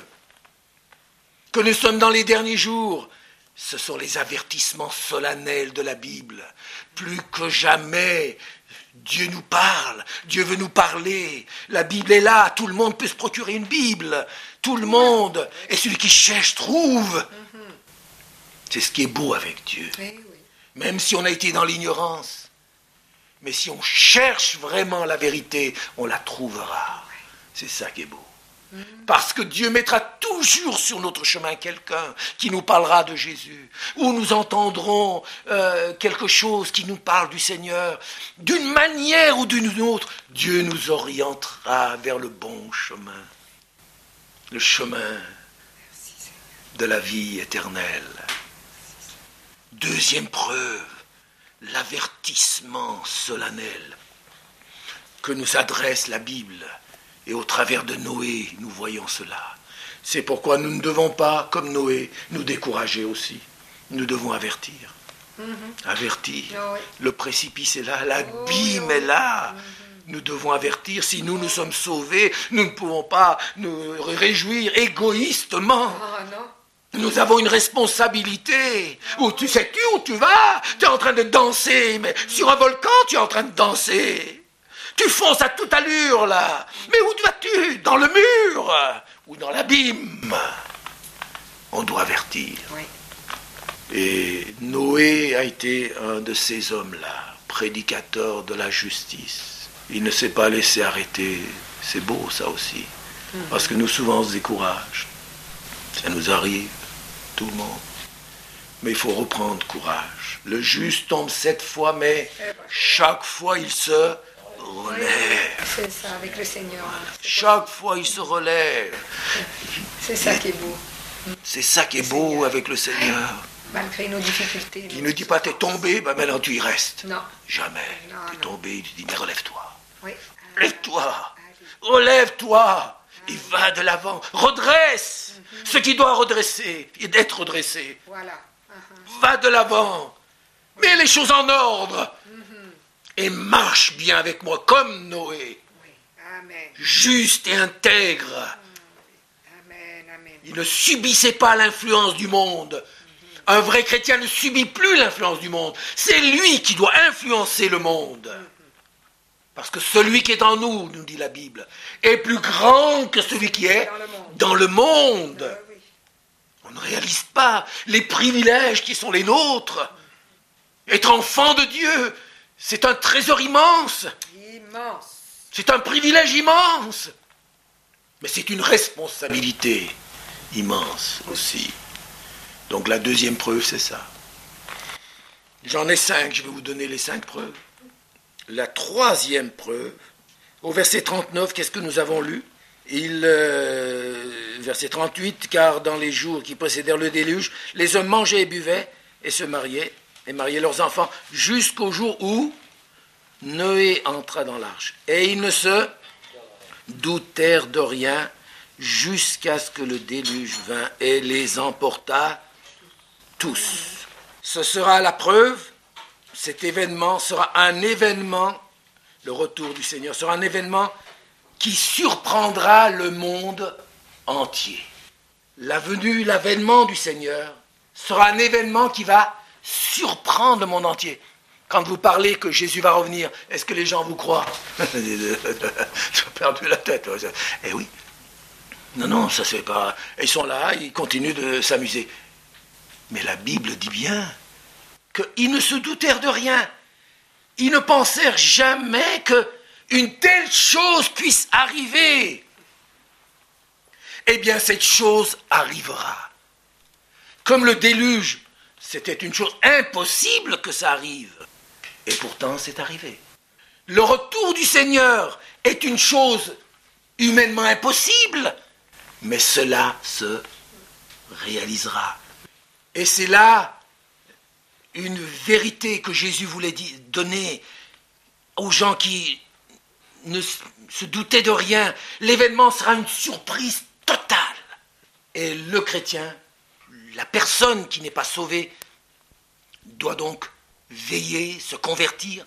que nous sommes dans les derniers jours, ce sont les avertissements solennels de la Bible. Plus que jamais, Dieu nous parle, Dieu veut nous parler. La Bible est là, tout le monde peut se procurer une Bible. Tout le monde, et celui qui cherche trouve. C'est ce qui est beau avec Dieu. Même si on a été dans l'ignorance. Mais si on cherche vraiment la vérité, on la trouvera. C'est ça qui est beau. Parce que Dieu mettra toujours sur notre chemin quelqu'un qui nous parlera de Jésus, ou nous entendrons euh, quelque chose qui nous parle du Seigneur. D'une manière ou d'une autre, Dieu nous orientera vers le bon chemin, le chemin de la vie éternelle. Deuxième preuve, l'avertissement solennel que nous adresse la Bible. Et au travers de Noé, nous voyons cela. C'est pourquoi nous ne devons pas, comme Noé, nous décourager aussi. Nous devons avertir. Mm-hmm. Avertir. Oh oui. Le précipice est là, l'abîme oh oui. est là. Mm-hmm. Nous devons avertir. Si nous nous sommes sauvés, nous ne pouvons pas nous réjouir égoïstement. Oh, non. Nous avons une responsabilité. Où tu sais-tu où tu vas? Tu es en train de danser, mais sur un volcan, tu es en train de danser. Tu fonces à toute allure, là. Mais où vas-tu? Dans le mur ou dans l'abîme? On doit avertir. Oui. Et Noé a été un de ces hommes-là, prédicateur de la justice. Il ne s'est pas laissé arrêter. C'est beau, ça aussi. Mm-hmm. Parce que nous, souvent, on se décourage. Ça nous arrive, tout le monde. Mais il faut reprendre courage. Le juste tombe sept fois, mais chaque fois, il se relève. C'est ça, avec le Seigneur. Chaque fois, il se relève. C'est ça qui est beau. C'est ça qui est beau avec le Seigneur. Malgré nos difficultés. Il ne dit pas, t'es tombé, ben maintenant tu y restes. Non. Jamais. Non, t'es non. tombé, il te dit, mais relève-toi. Oui. Lève-toi. Relève-toi. Et va de l'avant. Redresse mm-hmm. ce qui doit redresser et d'être redressé. Voilà. Uh-huh. Va de l'avant. Mets les choses en ordre. Mm-hmm. Et marche bien avec moi, comme Noé. Oui. Amen. Juste et intègre. Amen, amen. Il ne subissait pas l'influence du monde. Mm-hmm. Un vrai chrétien ne subit plus l'influence du monde. C'est lui qui doit influencer le monde. Mm-hmm. Parce que celui qui est en nous, nous dit la Bible, est plus grand que celui qui est dans le monde. Dans le monde. Euh, oui. On ne réalise pas les privilèges qui sont les nôtres. Être enfant de Dieu, c'est un trésor immense. Immense. C'est un privilège immense. Mais c'est une responsabilité immense aussi. Donc la deuxième preuve, c'est ça. J'en ai cinq, je vais vous donner les cinq preuves. La troisième preuve, au verset trente-neuf, qu'est-ce que nous avons lu? Il, euh, verset trente-huit, car dans les jours qui précédèrent le déluge, les hommes mangeaient et buvaient et se mariaient, et mariaient leurs enfants, jusqu'au jour où Noé entra dans l'arche. Et ils ne se doutèrent de rien jusqu'à ce que le déluge vint et les emporta tous. Ce sera la preuve. Cet événement sera un événement, le retour du Seigneur sera un événement qui surprendra le monde entier. La venue, l'avènement du Seigneur sera un événement qui va surprendre le monde entier. Quand vous parlez que Jésus va revenir, est-ce que les gens vous croient? Tu as perdu la tête. Eh oui. Non, non, ça c'est pas... Ils sont là, ils continuent de s'amuser. Mais la Bible dit bien qu'ils ne se doutèrent de rien. Ils ne pensèrent jamais qu'une telle chose puisse arriver. Eh bien, cette chose arrivera. Comme le déluge, c'était une chose impossible que ça arrive. Et pourtant, c'est arrivé. Le retour du Seigneur est une chose humainement impossible, mais cela se réalisera. Et c'est là une vérité que Jésus voulait donner aux gens qui ne se doutaient de rien. L'événement sera une surprise totale. Et le chrétien, la personne qui n'est pas sauvée, doit donc veiller, se convertir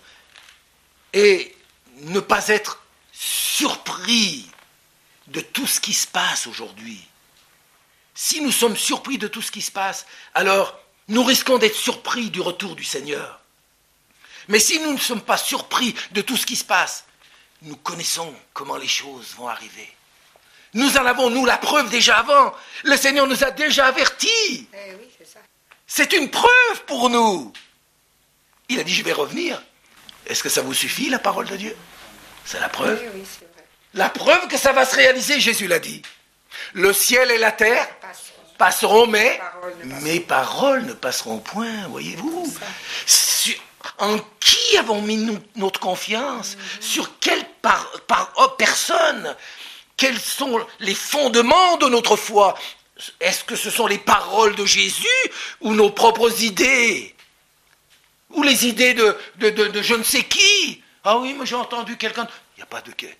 et ne pas être surpris de tout ce qui se passe aujourd'hui. Si nous sommes surpris de tout ce qui se passe, alors nous risquons d'être surpris du retour du Seigneur. Mais si nous ne sommes pas surpris de tout ce qui se passe, nous connaissons comment les choses vont arriver. Nous en avons, nous, la preuve déjà avant. Le Seigneur nous a déjà avertis. Eh oui, c'est ça. C'est une preuve pour nous. Il a dit, je vais revenir. Est-ce que ça vous suffit, la parole de Dieu? C'est la preuve. Oui, oui, c'est vrai. La preuve que ça va se réaliser, Jésus l'a dit. Le ciel et la terre passeront, mais mes paroles ne passeront point, voyez-vous. Sur, en qui avons mis nous, notre confiance? Mm-hmm. Sur quelle par, par, oh, personne? Quels sont les fondements de notre foi? Est-ce que ce sont les paroles de Jésus ou nos propres idées? Ou les idées de, de, de, de je ne sais qui? Ah oui, mais j'ai entendu quelqu'un... Il n'y a pas de quai.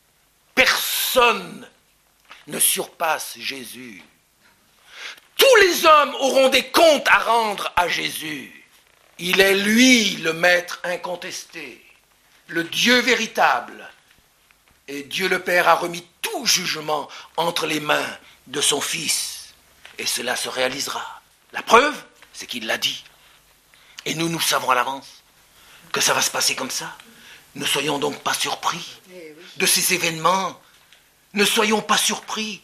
Personne ne surpasse Jésus. Tous les hommes auront des comptes à rendre à Jésus. Il est lui le maître incontesté, le Dieu véritable. Et Dieu le Père a remis tout jugement entre les mains de son Fils. et cela se réalisera. La preuve, c'est qu'il l'a dit. Et nous, nous savons à l'avance que ça va se passer comme ça. Ne soyons donc pas surpris de ces événements. Ne soyons pas surpris.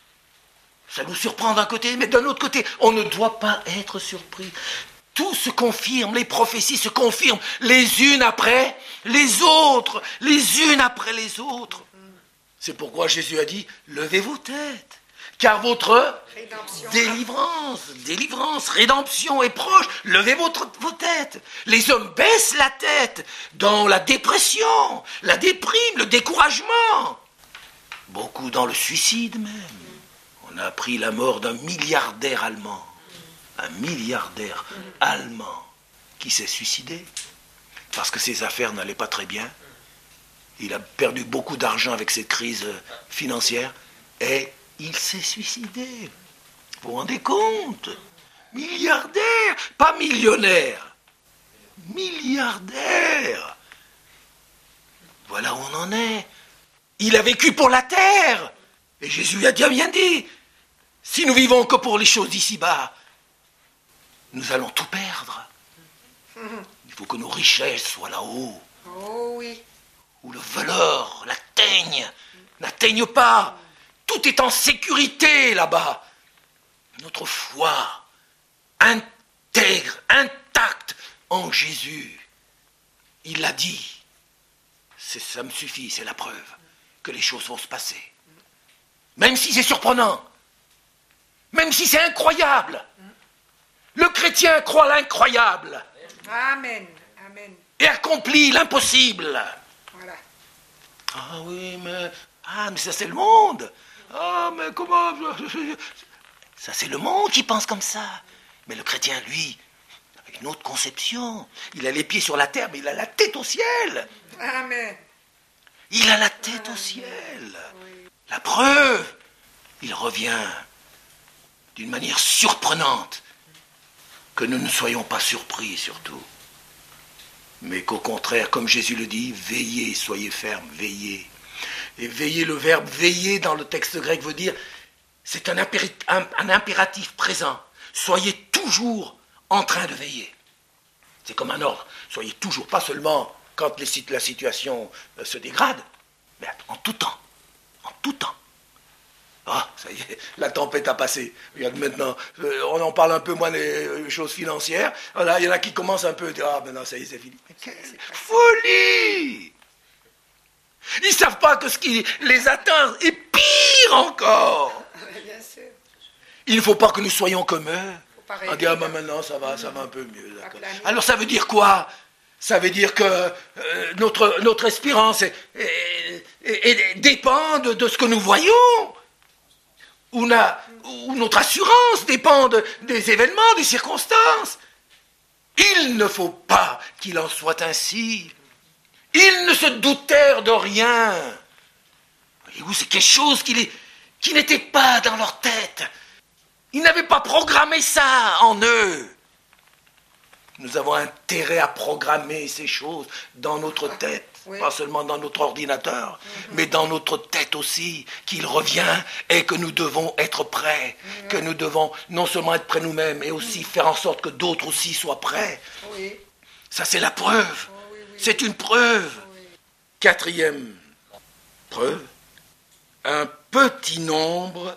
Ça nous surprend d'un côté, mais d'un autre côté, on ne doit pas être surpris. Tout se confirme, les prophéties se confirment les unes après les autres, les unes après les autres. C'est pourquoi Jésus a dit, levez vos têtes, car votre Rédemption. délivrance, délivrance, rédemption est proche. Levez votre, vos têtes. Les hommes baissent la tête dans la dépression, la déprime, le découragement. Beaucoup dans le suicide même. On a appris la mort d'un milliardaire allemand. Un milliardaire allemand qui s'est suicidé parce que ses affaires n'allaient pas très bien. Il a perdu beaucoup d'argent avec cette crise financière et il s'est suicidé. Vous vous rendez compte? Milliardaire, pas millionnaire. Milliardaire. Voilà où on en est. Il a vécu pour la terre. Et Jésus a bien dit, si nous vivons que pour les choses d'ici-bas, nous allons tout perdre. Il faut que nos richesses soient là-haut. Oh oui. Où le voleur, la teigne, n'atteigne pas. Tout est en sécurité là-bas. Notre foi intègre, intacte en Jésus. Il l'a dit. C'est, ça me suffit, c'est la preuve que les choses vont se passer. Même si c'est surprenant. Même si c'est incroyable. Le chrétien croit l'incroyable. Amen. Amen. Et accomplit l'impossible. Voilà. Ah oui, mais... Ah, mais ça c'est le monde. Ah, mais comment... Ça c'est le monde qui pense comme ça. Mais le chrétien, lui, a une autre conception. Il a les pieds sur la terre, mais il a la tête au ciel. Amen. Il a la tête au ciel. La preuve, il revient d'une manière surprenante. Que nous ne soyons pas surpris surtout. Mais qu'au contraire, comme Jésus le dit, veillez, soyez fermes, veillez. Et veillez, le verbe veiller dans le texte grec veut dire, c'est un, impéri- un, un impératif présent. Soyez toujours en train de veiller. C'est comme un ordre. Soyez toujours, pas seulement quand les, la situation euh, se dégrade, mais en tout temps. En tout temps. Ah, ça y est, la tempête a passé. Regarde maintenant, euh, on en parle un peu moins des euh, choses financières. Voilà, il y en a qui commencent un peu à dire, ah maintenant ça y est, c'est fini. Mais quelle folie! Ils ne savent pas que ce qui les atteint est pire encore. Bien sûr. Il ne faut pas que nous soyons comme eux. Pas On dit, ah ben maintenant ça va, ça va un peu mieux. D'accord. planer. Alors ça veut dire quoi? Ça veut dire que euh, notre, notre espérance est, est, est- est- dépend de, de ce que nous voyons. Ou, na- ou notre assurance dépend de- des événements, des circonstances. Il ne faut pas qu'il en soit ainsi. Ils ne se doutèrent de rien. Voyez-vous, c'est quelque chose qui, les- qui n'était pas dans leur tête. Ils n'avaient pas programmé ça en eux. Nous avons intérêt à programmer ces choses dans notre tête, oui. pas seulement dans notre ordinateur, mm-hmm. mais dans notre tête aussi, qu'il revient et que nous devons être prêts, mm-hmm. que nous devons non seulement être prêts nous-mêmes, mais aussi mm-hmm. faire en sorte que d'autres aussi soient prêts. Oui. Ça, c'est la preuve. Oh, oui, oui. C'est une preuve. Oui. Quatrième preuve, un petit nombre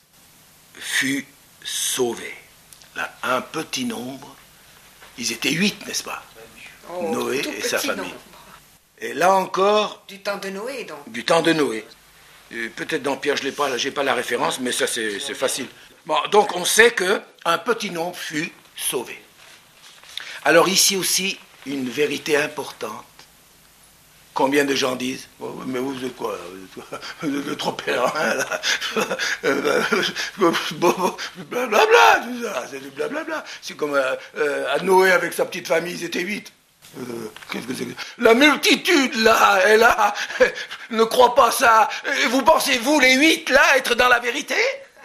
fut sauvé. Là, un petit nombre. Ils étaient huit, n'est-ce pas? Oh, Noé tout et sa petit famille. nombre. Et là encore, Du temps de Noé, donc. du temps de Noé. Et peut-être dans Pierre, je l'ai pas, là, j'ai pas la référence, mais ça c'est, c'est facile. Bon, donc on sait qu'un petit nombre fut sauvé. Alors ici aussi, une vérité importante. Combien de gens disent, oh, mais vous êtes quoi, vous êtes trop périn, là. Blablabla, tout ça, c'est du blablabla. C'est comme euh, euh, à Noé avec sa petite famille, ils étaient huit. Euh, qu'est-ce que c'est que... La multitude, là, est là, ne croit pas ça. Et vous pensez, vous, les huit, là, être dans la vérité?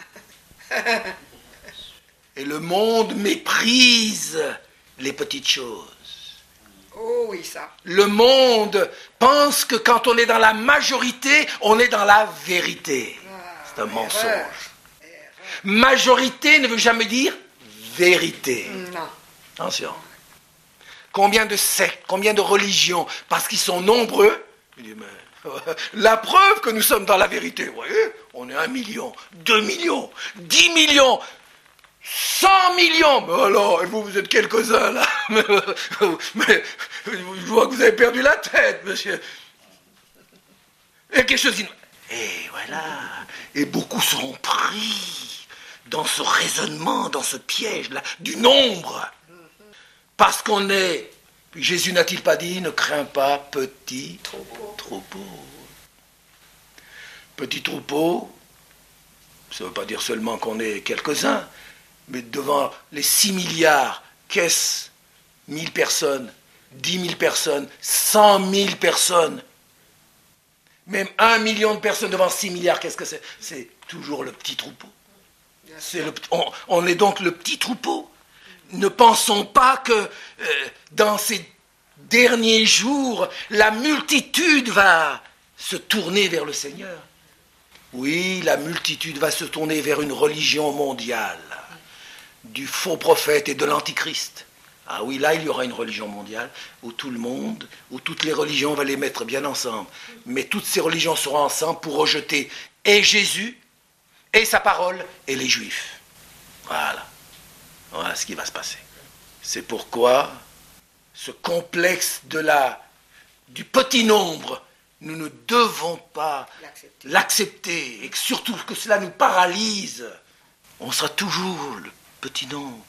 Et le monde méprise les petites choses. Oh oui, ça. Le monde pense que quand on est dans la majorité, on est dans la vérité. Ah, C'est un erreur. mensonge. Majorité ne veut jamais dire vérité. Non. Attention. Combien de sectes, combien de religions, parce qu'ils sont nombreux, il dit, mais, la preuve que nous sommes dans la vérité, vous voyez, on est un million, deux millions, dix millions, cent millions. Mais alors, et vous, vous êtes quelques-uns là. Mais, mais je vois que vous avez perdu la tête, monsieur. Et quelque chose qui... Et voilà. Et beaucoup seront pris dans ce raisonnement, dans ce piège-là, du nombre. Parce qu'on est... Jésus n'a-t-il pas dit, ne crains pas, petit troupeau. troupeau. Petit troupeau, ça ne veut pas dire seulement qu'on est quelques-uns, mais devant les six milliards, qu'est-ce mille personnes, dix mille personnes, cent mille personnes, même un million de personnes devant six milliards, qu'est-ce que c'est? C'est toujours le petit troupeau. C'est le, on, on est donc le petit troupeau. Ne pensons pas que euh, dans ces derniers jours, la multitude va se tourner vers le Seigneur. Oui, la multitude va se tourner vers une religion mondiale, du faux prophète et de l'antichrist. Ah oui, là, il y aura une religion mondiale où tout le monde, où toutes les religions, on va les mettre bien ensemble. Mais toutes ces religions seront ensemble pour rejeter et Jésus, et sa parole, et les Juifs. Voilà. Voilà ce qui va se passer. C'est pourquoi ce complexe de la, du petit nombre, nous ne devons pas l'accepter. l'accepter, et surtout que cela nous paralyse. On sera toujours le petit nombre.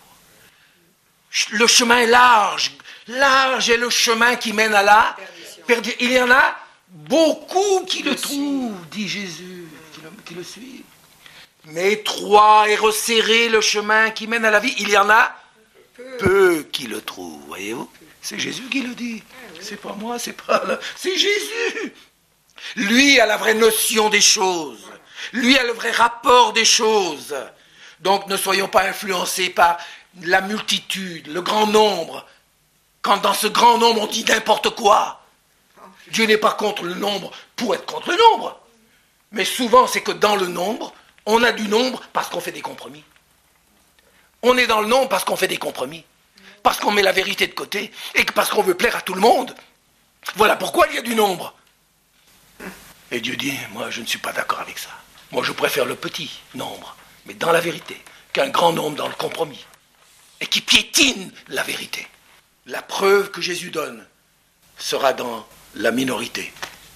Le chemin est large, large est le chemin qui mène à la perdition. Il y en a beaucoup qui le, le trouvent, dit Jésus, qui le, qui le suivent. Mais étroit et resserré le chemin qui mène à la vie, il y en a peu, peu qui le trouvent, voyez-vous. C'est Jésus qui le dit. C'est pas moi, c'est pas là. C'est Jésus. Lui a la vraie notion des choses. Lui a le vrai rapport des choses. Donc ne soyons pas influencés par la multitude, le grand nombre. Quand dans ce grand nombre on dit n'importe quoi. Dieu n'est pas contre le nombre pour être contre le nombre. Mais souvent c'est que dans le nombre, on a du nombre parce qu'on fait des compromis. On est dans le nombre parce qu'on fait des compromis. Parce qu'on met la vérité de côté et parce qu'on veut plaire à tout le monde. Voilà pourquoi il y a du nombre. Et Dieu dit, moi je ne suis pas d'accord avec ça. Moi je préfère le petit nombre, mais dans la vérité, qu'un grand nombre dans le compromis. Et qui piétine la vérité. La preuve que Jésus donne sera dans la minorité.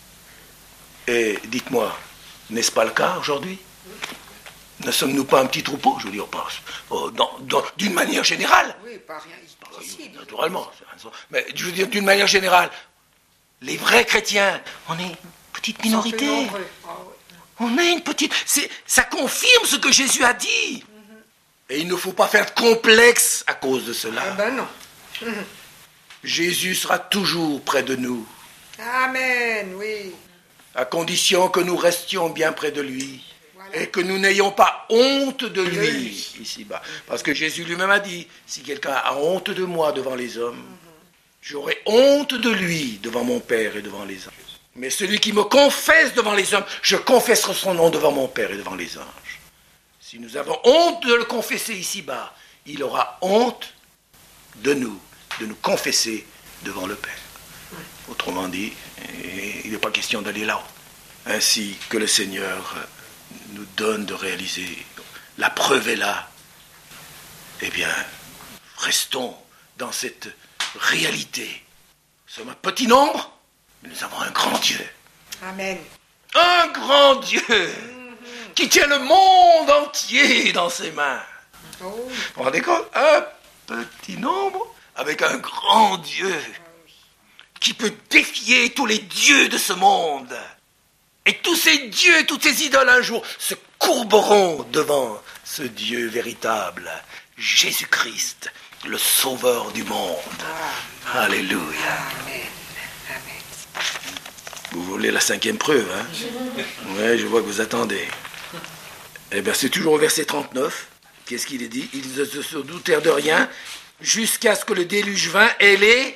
Et dites-moi, n'est-ce pas le cas aujourd'hui? Ne sommes-nous pas un petit troupeau? Je veux dire, pas, oh, dans, dans, d'une manière générale. Oui, pas rien ici. Naturellement. Mais je veux dire, d'une manière générale, les vrais chrétiens, on est une petite minorité. On est une petite... C'est, ça confirme ce que Jésus a dit. Et il ne faut pas faire de complexe à cause de cela. Eh ben non. Jésus sera toujours près de nous. Amen, oui. À condition que nous restions bien près de lui. Voilà. Et que nous n'ayons pas honte de lui, de lui. Ici-bas. Parce que Jésus lui-même a dit, si quelqu'un a honte de moi devant les hommes, mm-hmm. j'aurai honte de lui devant mon Père et devant les anges. Mais celui qui me confesse devant les hommes, je confesserai son nom devant mon Père et devant les anges. Si nous avons honte de le confesser ici-bas, il aura honte de nous, de nous confesser devant le Père. Autrement dit, il n'est pas question d'aller là-haut. Ainsi que le Seigneur nous donne de réaliser, la preuve est là. Eh bien, restons dans cette réalité. Nous sommes un petit nombre, mais nous avons un grand Dieu. Amen. Un grand Dieu qui tient le monde entier dans ses mains. Oh. Vous vous rendez compte? Un petit nombre avec un grand Dieu qui peut défier tous les dieux de ce monde. Et tous ces dieux et toutes ces idoles un jour se courberont devant ce Dieu véritable, Jésus-Christ, le Sauveur du monde. Ah. Alléluia. Amen. Amen. Vous voulez la cinquième preuve, hein? Oui, je vois que vous attendez. Eh bien, c'est toujours au verset trente-neuf. Qu'est-ce qu'il est dit? Ils ne se doutèrent de rien jusqu'à ce que le déluge vint et les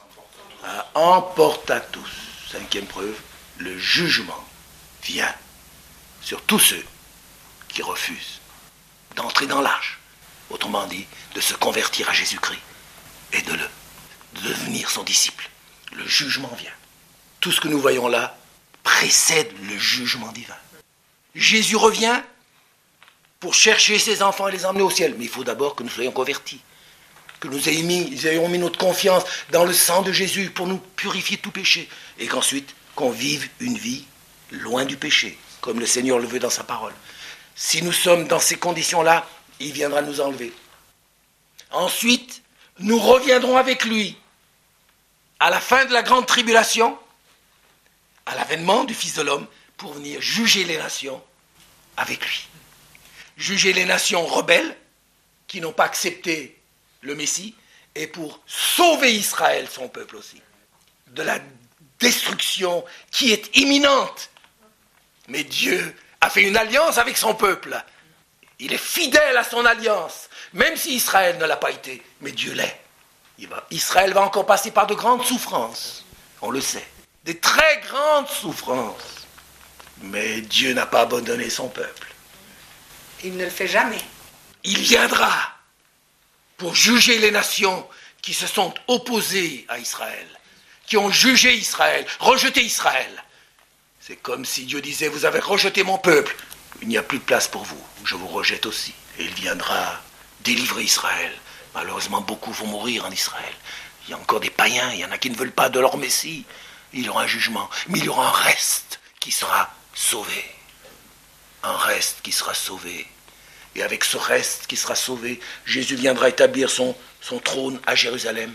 emporta tous. Cinquième preuve, le jugement vient sur tous ceux qui refusent d'entrer dans l'âge. Autrement dit, de se convertir à Jésus-Christ et de, le, de devenir son disciple. Le jugement vient. Tout ce que nous voyons là précède le jugement divin. Jésus revient pour chercher ses enfants et les emmener au ciel. Mais il faut d'abord que nous soyons convertis. Que nous ayons mis, nous ayons mis notre confiance dans le sang de Jésus pour nous purifier de tout péché. Et qu'ensuite, qu'on vive une vie loin du péché, comme le Seigneur le veut dans sa parole. Si nous sommes dans ces conditions-là, il viendra nous enlever. Ensuite, nous reviendrons avec lui à la fin de la grande tribulation, à l'avènement du Fils de l'homme, pour venir juger les nations avec lui. Juger les nations rebelles qui n'ont pas accepté le Messie, et pour sauver Israël, son peuple aussi, de la destruction qui est imminente. Mais Dieu a fait une alliance avec son peuple. Il est fidèle à son alliance, même si Israël ne l'a pas été. Mais Dieu l'est. Il va, Israël va encore passer par de grandes souffrances, on le sait, des très grandes souffrances. Mais Dieu n'a pas abandonné son peuple. Il ne le fait jamais. Il viendra pour juger les nations qui se sont opposées à Israël, qui ont jugé Israël, rejeté Israël. C'est comme si Dieu disait, vous avez rejeté mon peuple, il n'y a plus de place pour vous, je vous rejette aussi. Et il viendra délivrer Israël. Malheureusement, beaucoup vont mourir en Israël. Il y a encore des païens, il y en a qui ne veulent pas de leur Messie. Il y aura un jugement, mais il y aura un reste qui sera sauvé. Un reste qui sera sauvé. Et avec ce reste qui sera sauvé, Jésus viendra établir son, son trône à Jérusalem.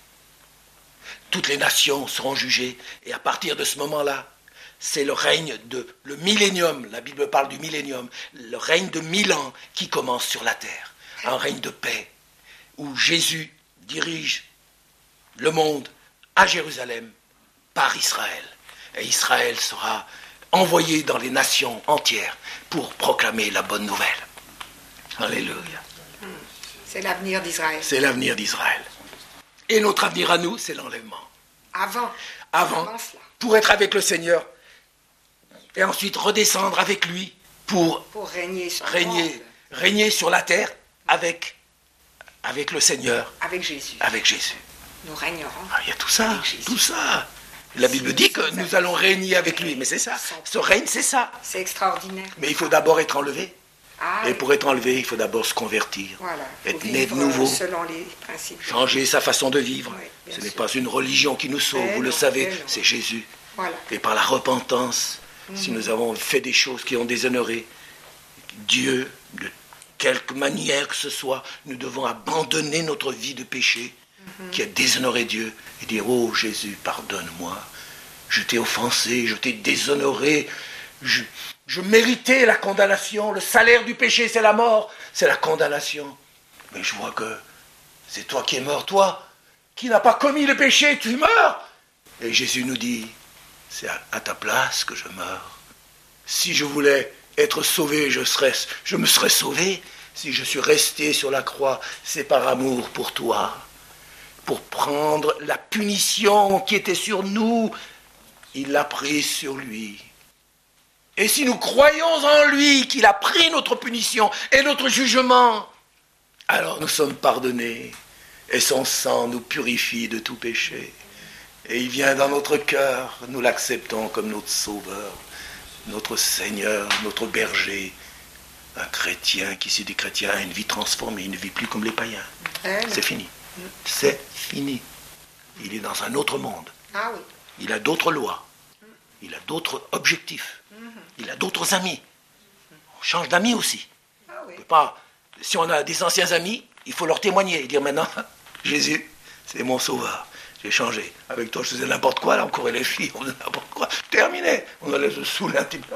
Toutes les nations seront jugées. Et à partir de ce moment-là, c'est le règne de le millénium. La Bible parle du millénium. Le règne de mille ans qui commence sur la terre. Un règne de paix où Jésus dirige le monde à Jérusalem par Israël. Et Israël sera envoyé dans les nations entières pour proclamer la bonne nouvelle. Alléluia. C'est l'avenir d'Israël. C'est l'avenir d'Israël. Et notre avenir à nous, c'est l'enlèvement. Avant. Avant, Avant cela. pour être avec le Seigneur. Et ensuite redescendre avec lui pour, Pour régner sur le régner, monde. régner sur la terre avec, avec le Seigneur, Avec Jésus. avec Jésus. Nous régnerons. Ah, il y a tout ça, Avec Jésus. tout ça. La Bible dit que nous allons régner avec lui, mais c'est ça. Ce règne, c'est ça. C'est extraordinaire. Mais il faut d'abord être enlevé. Ah, Et oui. pour être enlevé, il faut d'abord se convertir, Voilà. être Faut né de vivre nouveau, selon les principes. changer sa façon de vivre. Oui, bien Ce n'est sûr. pas une religion qui nous sauve, Mais vous le non, savez, mais non. c'est Jésus. Voilà. Et par la repentance, si nous avons fait des choses qui ont déshonoré Dieu, de quelque manière que ce soit, nous devons abandonner notre vie de péché qui a déshonoré Dieu et dire, oh Jésus, pardonne-moi, je t'ai offensé, je t'ai déshonoré, je, je méritais la condamnation, le salaire du péché c'est la mort, c'est la condamnation. Mais je vois que c'est toi qui es mort, toi, qui n'as pas commis le péché, tu meurs. Et Jésus nous dit, c'est à, à ta place que je meurs. Si je voulais être sauvé, je, serais, je me serais sauvé. Si je suis resté sur la croix, c'est par amour pour toi. Pour prendre la punition qui était sur nous, il l'a prise sur lui. Et si nous croyons en lui, qu'il a pris notre punition et notre jugement, alors nous sommes pardonnés. Et son sang nous purifie de tout péché. Et il vient dans notre cœur, nous l'acceptons comme notre sauveur, notre Seigneur, notre berger. Un chrétien qui, si des chrétiens, a une vie transformée, il ne vit plus comme les païens. Eh, C'est fini. C'est fini. Il est dans un autre monde. Ah oui. Il a d'autres lois. Il a d'autres objectifs. Il a d'autres amis. On change d'amis aussi. Ah oui. On peut pas, si on a des anciens amis, il faut leur témoigner et dire maintenant, Jésus, c'est mon sauveur. J'ai changé. Avec toi, je faisais n'importe quoi, là, on courait les filles, on faisait n'importe quoi. Terminé. On allait se saouler un petit peu.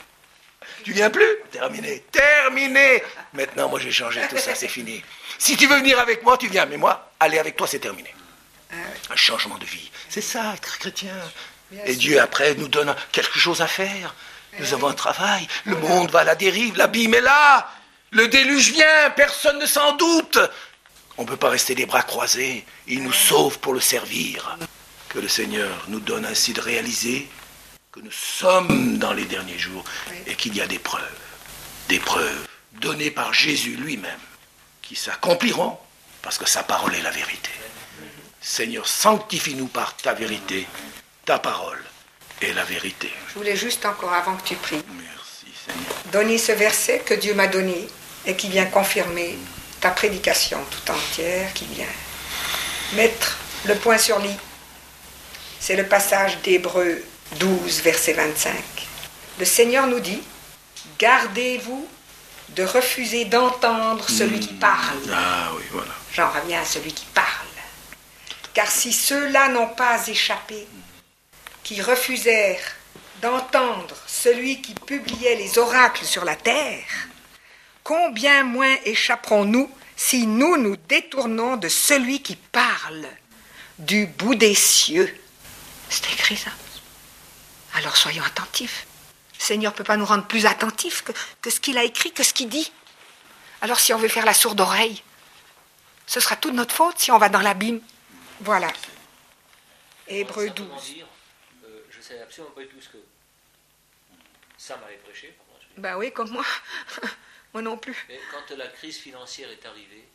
Tu viens plus? Terminé. Terminé. Maintenant, moi, j'ai changé tout ça, c'est fini. Si tu veux venir avec moi, tu viens. Mais moi, aller avec toi, c'est terminé. Ah oui. Un changement de vie. C'est ça, être chrétien. Bien Et sûr. Dieu, après, nous donne quelque chose à faire. Nous Eh avons oui. un travail. Le monde va à la dérive. L'abîme est là. Le déluge vient. Personne ne s'en doute. On ne peut pas rester les bras croisés. Il nous sauve pour le servir. Que le Seigneur nous donne ainsi de réaliser que nous sommes dans les derniers jours Oui. et qu'il y a des preuves. Des preuves donnés par Jésus lui-même, qui s'accompliront parce que sa parole est la vérité. Seigneur, sanctifie-nous par ta vérité, ta parole est la vérité. Je voulais juste encore, avant que tu pries, Merci Seigneur. donner ce verset que Dieu m'a donné et qui vient confirmer ta prédication tout entière, qui vient mettre le point sur l'i. C'est le passage d'Hébreux douze, verset vingt-cinq. Le Seigneur nous dit, gardez-vous de refuser d'entendre celui qui parle. Ah oui, voilà. J'en reviens à celui qui parle. Car si ceux-là n'ont pas échappé, qui refusèrent d'entendre celui qui publiait les oracles sur la terre, combien moins échapperons-nous si nous nous détournons de celui qui parle du bout des cieux? C'est écrit ça. Alors soyons attentifs. Le Seigneur ne peut pas nous rendre plus attentifs que, que ce qu'il a écrit, que ce qu'il dit. Alors si on veut faire la sourde oreille, ce sera toute notre faute si on va dans l'abîme. Voilà. Hébreux douze. Dire, euh, je ne sais absolument pas du tout ce que ça m'avait prêché. Ben oui, comme moi. Moi non plus. Mais quand la crise financière est arrivée,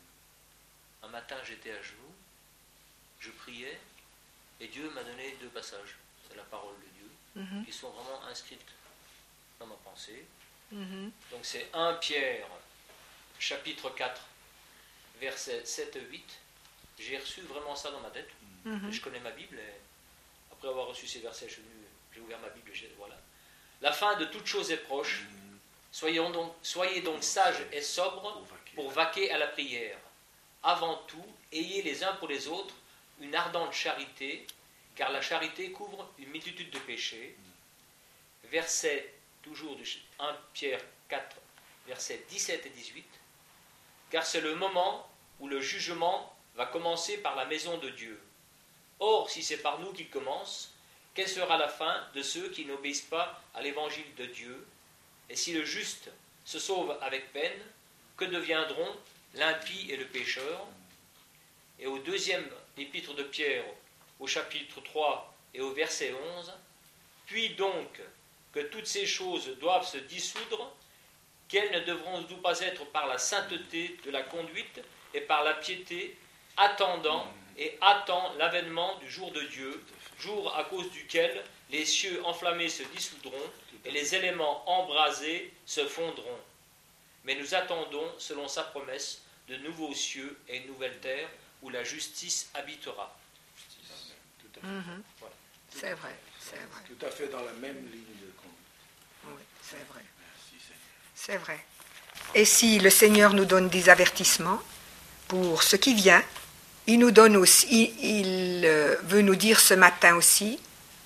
un matin j'étais à genoux, je priais, et Dieu m'a donné deux passages. C'est la parole de Dieu, mm-hmm. qui sont vraiment inscrites dans ma pensée. Mm-hmm. Donc c'est premier Pierre, chapitre quatre, versets sept et huit. J'ai reçu vraiment ça dans ma tête. Mm-hmm. Je connais ma Bible, et après avoir reçu ces versets, je suis venu, j'ai ouvert ma Bible, et voilà. La fin de toute chose est proche. Mm-hmm. Soyons donc, soyez donc sages et sobres pour vaquer à la prière. Avant tout, ayez les uns pour les autres une ardente charité, car la charité couvre une multitude de péchés. Verset, toujours du premier Pierre quatre, versets dix-sept et dix-huit. Car c'est le moment où le jugement va commencer par la maison de Dieu. Or, si c'est par nous qu'il commence, quelle sera la fin de ceux qui n'obéissent pas à l'évangile de Dieu? Et si le juste se sauve avec peine, que deviendront l'impie et le pécheur? Et au deuxième épître de Pierre, au chapitre trois et au verset onze, puis donc que toutes ces choses doivent se dissoudre, quelles ne devront-nous pas être par la sainteté de la conduite et par la piété, attendant et attend l'avènement du jour de Dieu, jour à cause duquel les cieux enflammés se dissoudront et les éléments embrasés se fondront. Mais nous attendons, selon sa promesse, de nouveaux cieux et une nouvelle terre où la justice habitera. Tout à fait. Mm-hmm. Voilà. C'est vrai, c'est vrai. Tout à fait dans la même ligne de conduite. Oui, c'est vrai. Merci Seigneur. C'est vrai. Et si le Seigneur nous donne des avertissements pour ce qui vient, il nous donne aussi, il veut nous dire ce matin aussi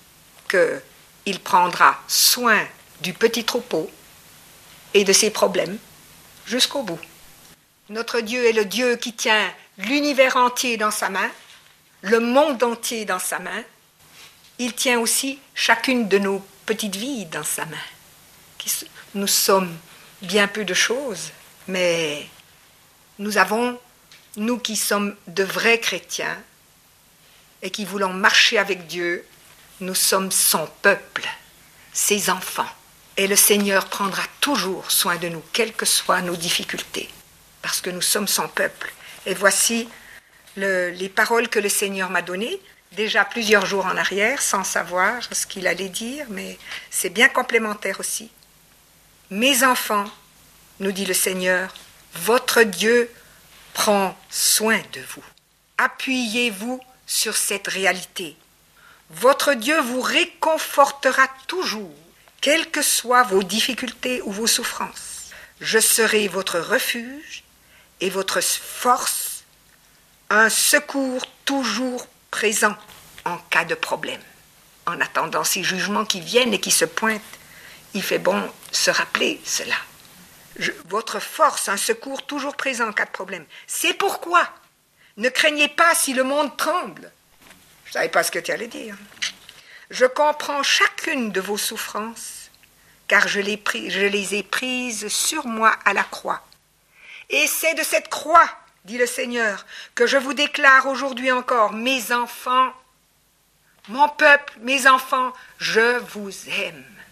qu'il prendra soin du petit troupeau et de ses problèmes jusqu'au bout. Notre Dieu est le Dieu qui tient l'univers entier dans sa main, le monde entier dans sa main. Il tient aussi chacune de nos petites vies dans sa main. Nous sommes bien peu de choses, mais nous avons, nous qui sommes de vrais chrétiens et qui voulons marcher avec Dieu, nous sommes son peuple, ses enfants. Et le Seigneur prendra toujours soin de nous, quelles que soient nos difficultés, parce que nous sommes son peuple. Et voici le, les paroles que le Seigneur m'a données, déjà plusieurs jours en arrière, sans savoir ce qu'il allait dire, mais c'est bien complémentaire aussi. Mes enfants, nous dit le Seigneur, votre Dieu prend soin de vous. Appuyez-vous sur cette réalité. Votre Dieu vous réconfortera toujours, quelles que soient vos difficultés ou vos souffrances. Je serai votre refuge et votre force, un secours toujours présent en cas de problème. En attendant ces jugements qui viennent et qui se pointent, il fait bon se rappeler cela. Je, votre force, un secours toujours présent en cas de problème. C'est pourquoi ne craignez pas si le monde tremble. Je ne savais pas ce que tu allais dire. Je comprends chacune de vos souffrances, car je les, pris, je les ai prises sur moi à la croix. Et c'est de cette croix, dit le Seigneur, que je vous déclare aujourd'hui encore, mes enfants, mon peuple, mes enfants, je vous aime.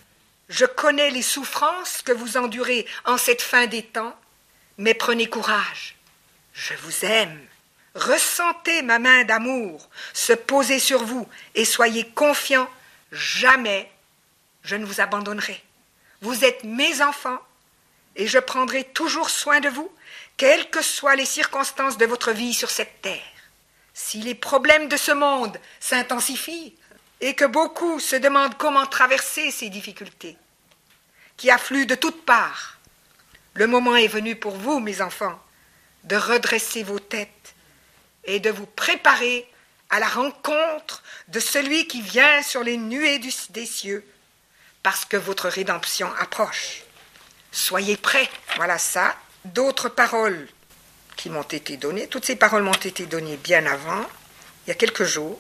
Je connais les souffrances que vous endurez en cette fin des temps, mais prenez courage. Je vous aime. Ressentez ma main d'amour se poser sur vous et soyez confiants, jamais je ne vous abandonnerai. Vous êtes mes enfants et je prendrai toujours soin de vous, quelles que soient les circonstances de votre vie sur cette terre. Si les problèmes de ce monde s'intensifient et que beaucoup se demandent comment traverser ces difficultés qui affluent de toutes parts, le moment est venu pour vous, mes enfants, de redresser vos têtes et de vous préparer à la rencontre de celui qui vient sur les nuées du, des cieux, parce que votre rédemption approche. Soyez prêts. Voilà ça. D'autres paroles qui m'ont été données. Toutes ces paroles m'ont été données bien avant, il y a quelques jours.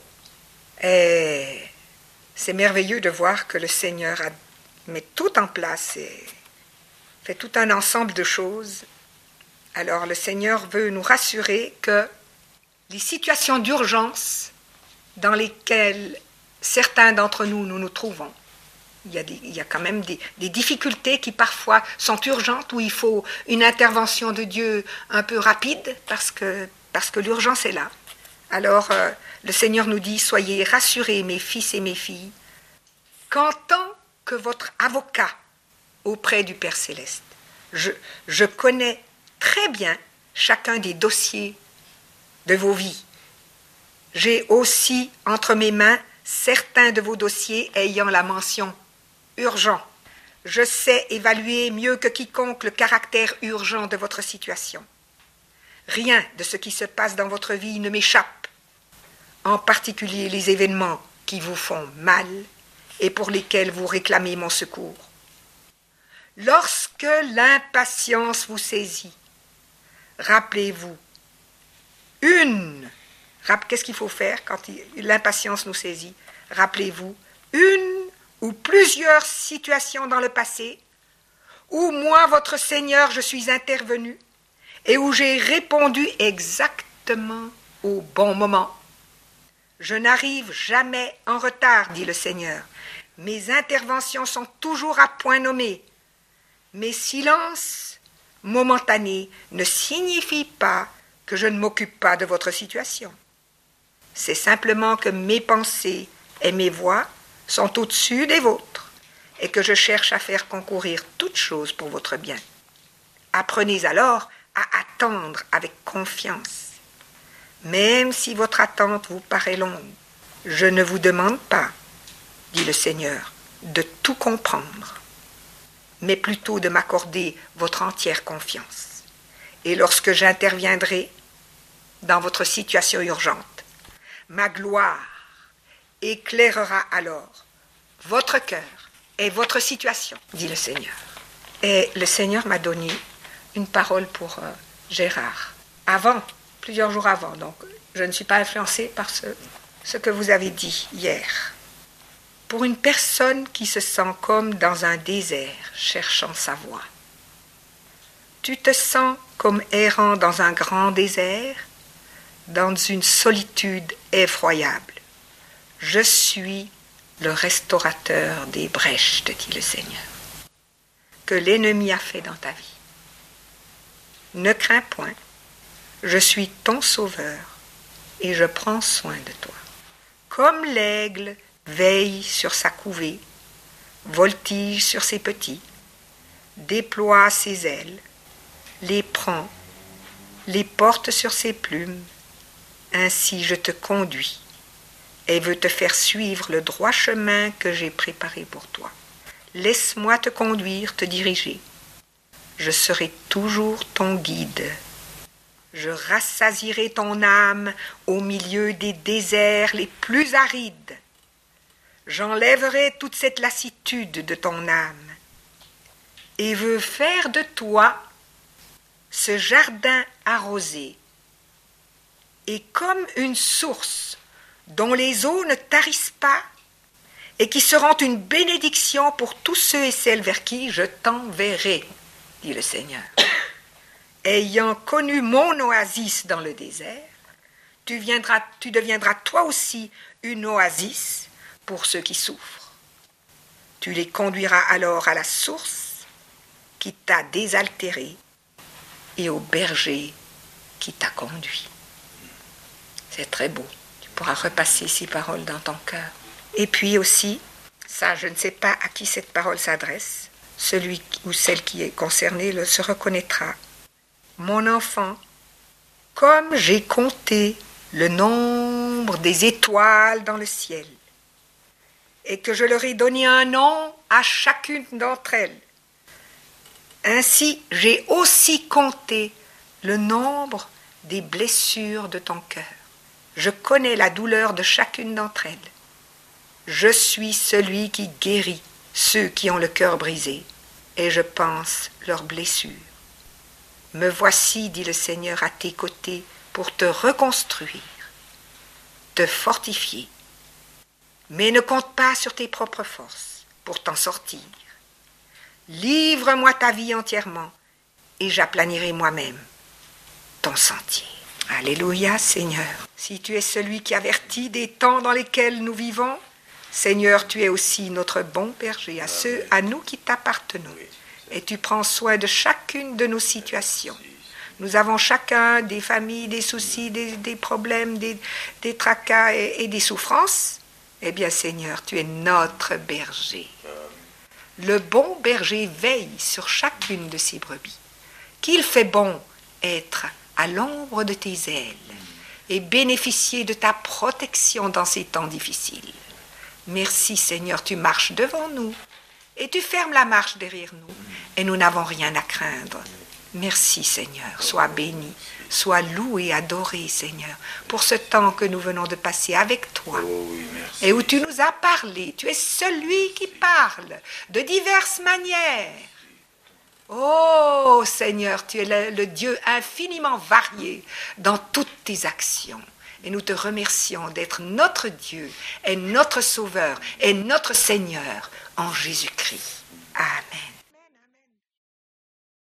Et c'est merveilleux de voir que le Seigneur a mis tout en place et fait tout un ensemble de choses. Alors le Seigneur veut nous rassurer que les situations d'urgence dans lesquelles certains d'entre nous nous nous trouvons, il y a, des, il y a quand même des, des difficultés qui parfois sont urgentes, où il faut une intervention de Dieu un peu rapide, parce que, parce que l'urgence est là. Alors euh, le Seigneur nous dit, soyez rassurés, mes fils et mes filles, qu'en tant que votre avocat auprès du Père Céleste, je, je connais très bien chacun des dossiers de vos vies. J'ai aussi entre mes mains certains de vos dossiers ayant la mention urgent. Je sais évaluer mieux que quiconque le caractère urgent de votre situation. Rien de ce qui se passe dans votre vie ne m'échappe, en particulier les événements qui vous font mal et pour lesquels vous réclamez mon secours. Lorsque l'impatience vous saisit, rappelez-vous, une, qu'est-ce qu'il faut faire quand l'impatience nous saisit? Rappelez-vous, une ou plusieurs situations dans le passé où moi, votre Seigneur, je suis intervenu et où j'ai répondu exactement au bon moment. Je n'arrive jamais en retard, dit le Seigneur. Mes interventions sont toujours à point nommé. Mes silences momentanés ne signifient pas que je ne m'occupe pas de votre situation. C'est simplement que mes pensées et mes voix sont au-dessus des vôtres et que je cherche à faire concourir toutes choses pour votre bien. Apprenez alors à attendre avec confiance. Même si votre attente vous paraît longue, je ne vous demande pas, dit le Seigneur, de tout comprendre, mais plutôt de m'accorder votre entière confiance. Et lorsque j'interviendrai dans votre situation urgente, ma gloire éclairera alors votre cœur et votre situation, dit le Seigneur. Et le Seigneur m'a donné une parole pour euh, Gérard, avant, plusieurs jours avant, donc je ne suis pas influencée par ce, ce que vous avez dit hier. Pour une personne qui se sent comme dans un désert, cherchant sa voie, tu te sens comme errant dans un grand désert, dans une solitude effroyable. Je suis le restaurateur des brèches, te dit le Seigneur, que l'ennemi a fait dans ta vie. Ne crains point, je suis ton sauveur et je prends soin de toi. Comme l'aigle veille sur sa couvée, voltige sur ses petits, déploie ses ailes, les prend, les porte sur ses plumes, ainsi je te conduis et veux te faire suivre le droit chemin que j'ai préparé pour toi. Laisse-moi te conduire, te diriger. Je serai toujours ton guide. Je rassasierai ton âme au milieu des déserts les plus arides. J'enlèverai toute cette lassitude de ton âme et veux faire de toi ce jardin arrosé et comme une source dont les eaux ne tarissent pas et qui seront une bénédiction pour tous ceux et celles vers qui je t'enverrai, dit le Seigneur. Ayant connu mon oasis dans le désert, tu, viendras, tu deviendras toi aussi une oasis pour ceux qui souffrent. Tu les conduiras alors à la source qui t'a désaltéré et au berger qui t'a conduit. C'est très beau. Tu pourras repasser ces paroles dans ton cœur. Et puis aussi, ça, je ne sais pas à qui cette parole s'adresse. Celui ou celle qui est concernée le, se reconnaîtra. Mon enfant, comme j'ai compté le nombre des étoiles dans le ciel, et que je leur ai donné un nom à chacune d'entre elles, ainsi j'ai aussi compté le nombre des blessures de ton cœur. Je connais la douleur de chacune d'entre elles. Je suis celui qui guérit ceux qui ont le cœur brisé, et je pense leurs blessures. Me voici, dit le Seigneur, à tes côtés pour te reconstruire, te fortifier. Mais ne compte pas sur tes propres forces pour t'en sortir. Livre-moi ta vie entièrement, et j'aplanirai moi-même ton sentier. Alléluia, Seigneur. Si tu es celui qui avertit des temps dans lesquels nous vivons, Seigneur, tu es aussi notre bon berger, à ceux, à nous qui t'appartenons. Et tu prends soin de chacune de nos situations. Nous avons chacun des familles, des soucis, des, des problèmes, des, des tracas et, et des souffrances. Eh bien, Seigneur, tu es notre berger. Le bon berger veille sur chacune de ses brebis. Qu'il fait bon être à l'ombre de tes ailes et bénéficier de ta protection dans ces temps difficiles. Merci, Seigneur, tu marches devant nous et tu fermes la marche derrière nous et nous n'avons rien à craindre. Merci, Seigneur, sois béni, sois loué, adoré, Seigneur, pour ce temps que nous venons de passer avec toi et où tu nous as parlé. Tu es celui qui parle de diverses manières. Oh, Seigneur, tu es le, le Dieu infiniment varié dans toutes tes actions. Et nous te remercions d'être notre Dieu et notre Sauveur et notre Seigneur en Jésus-Christ.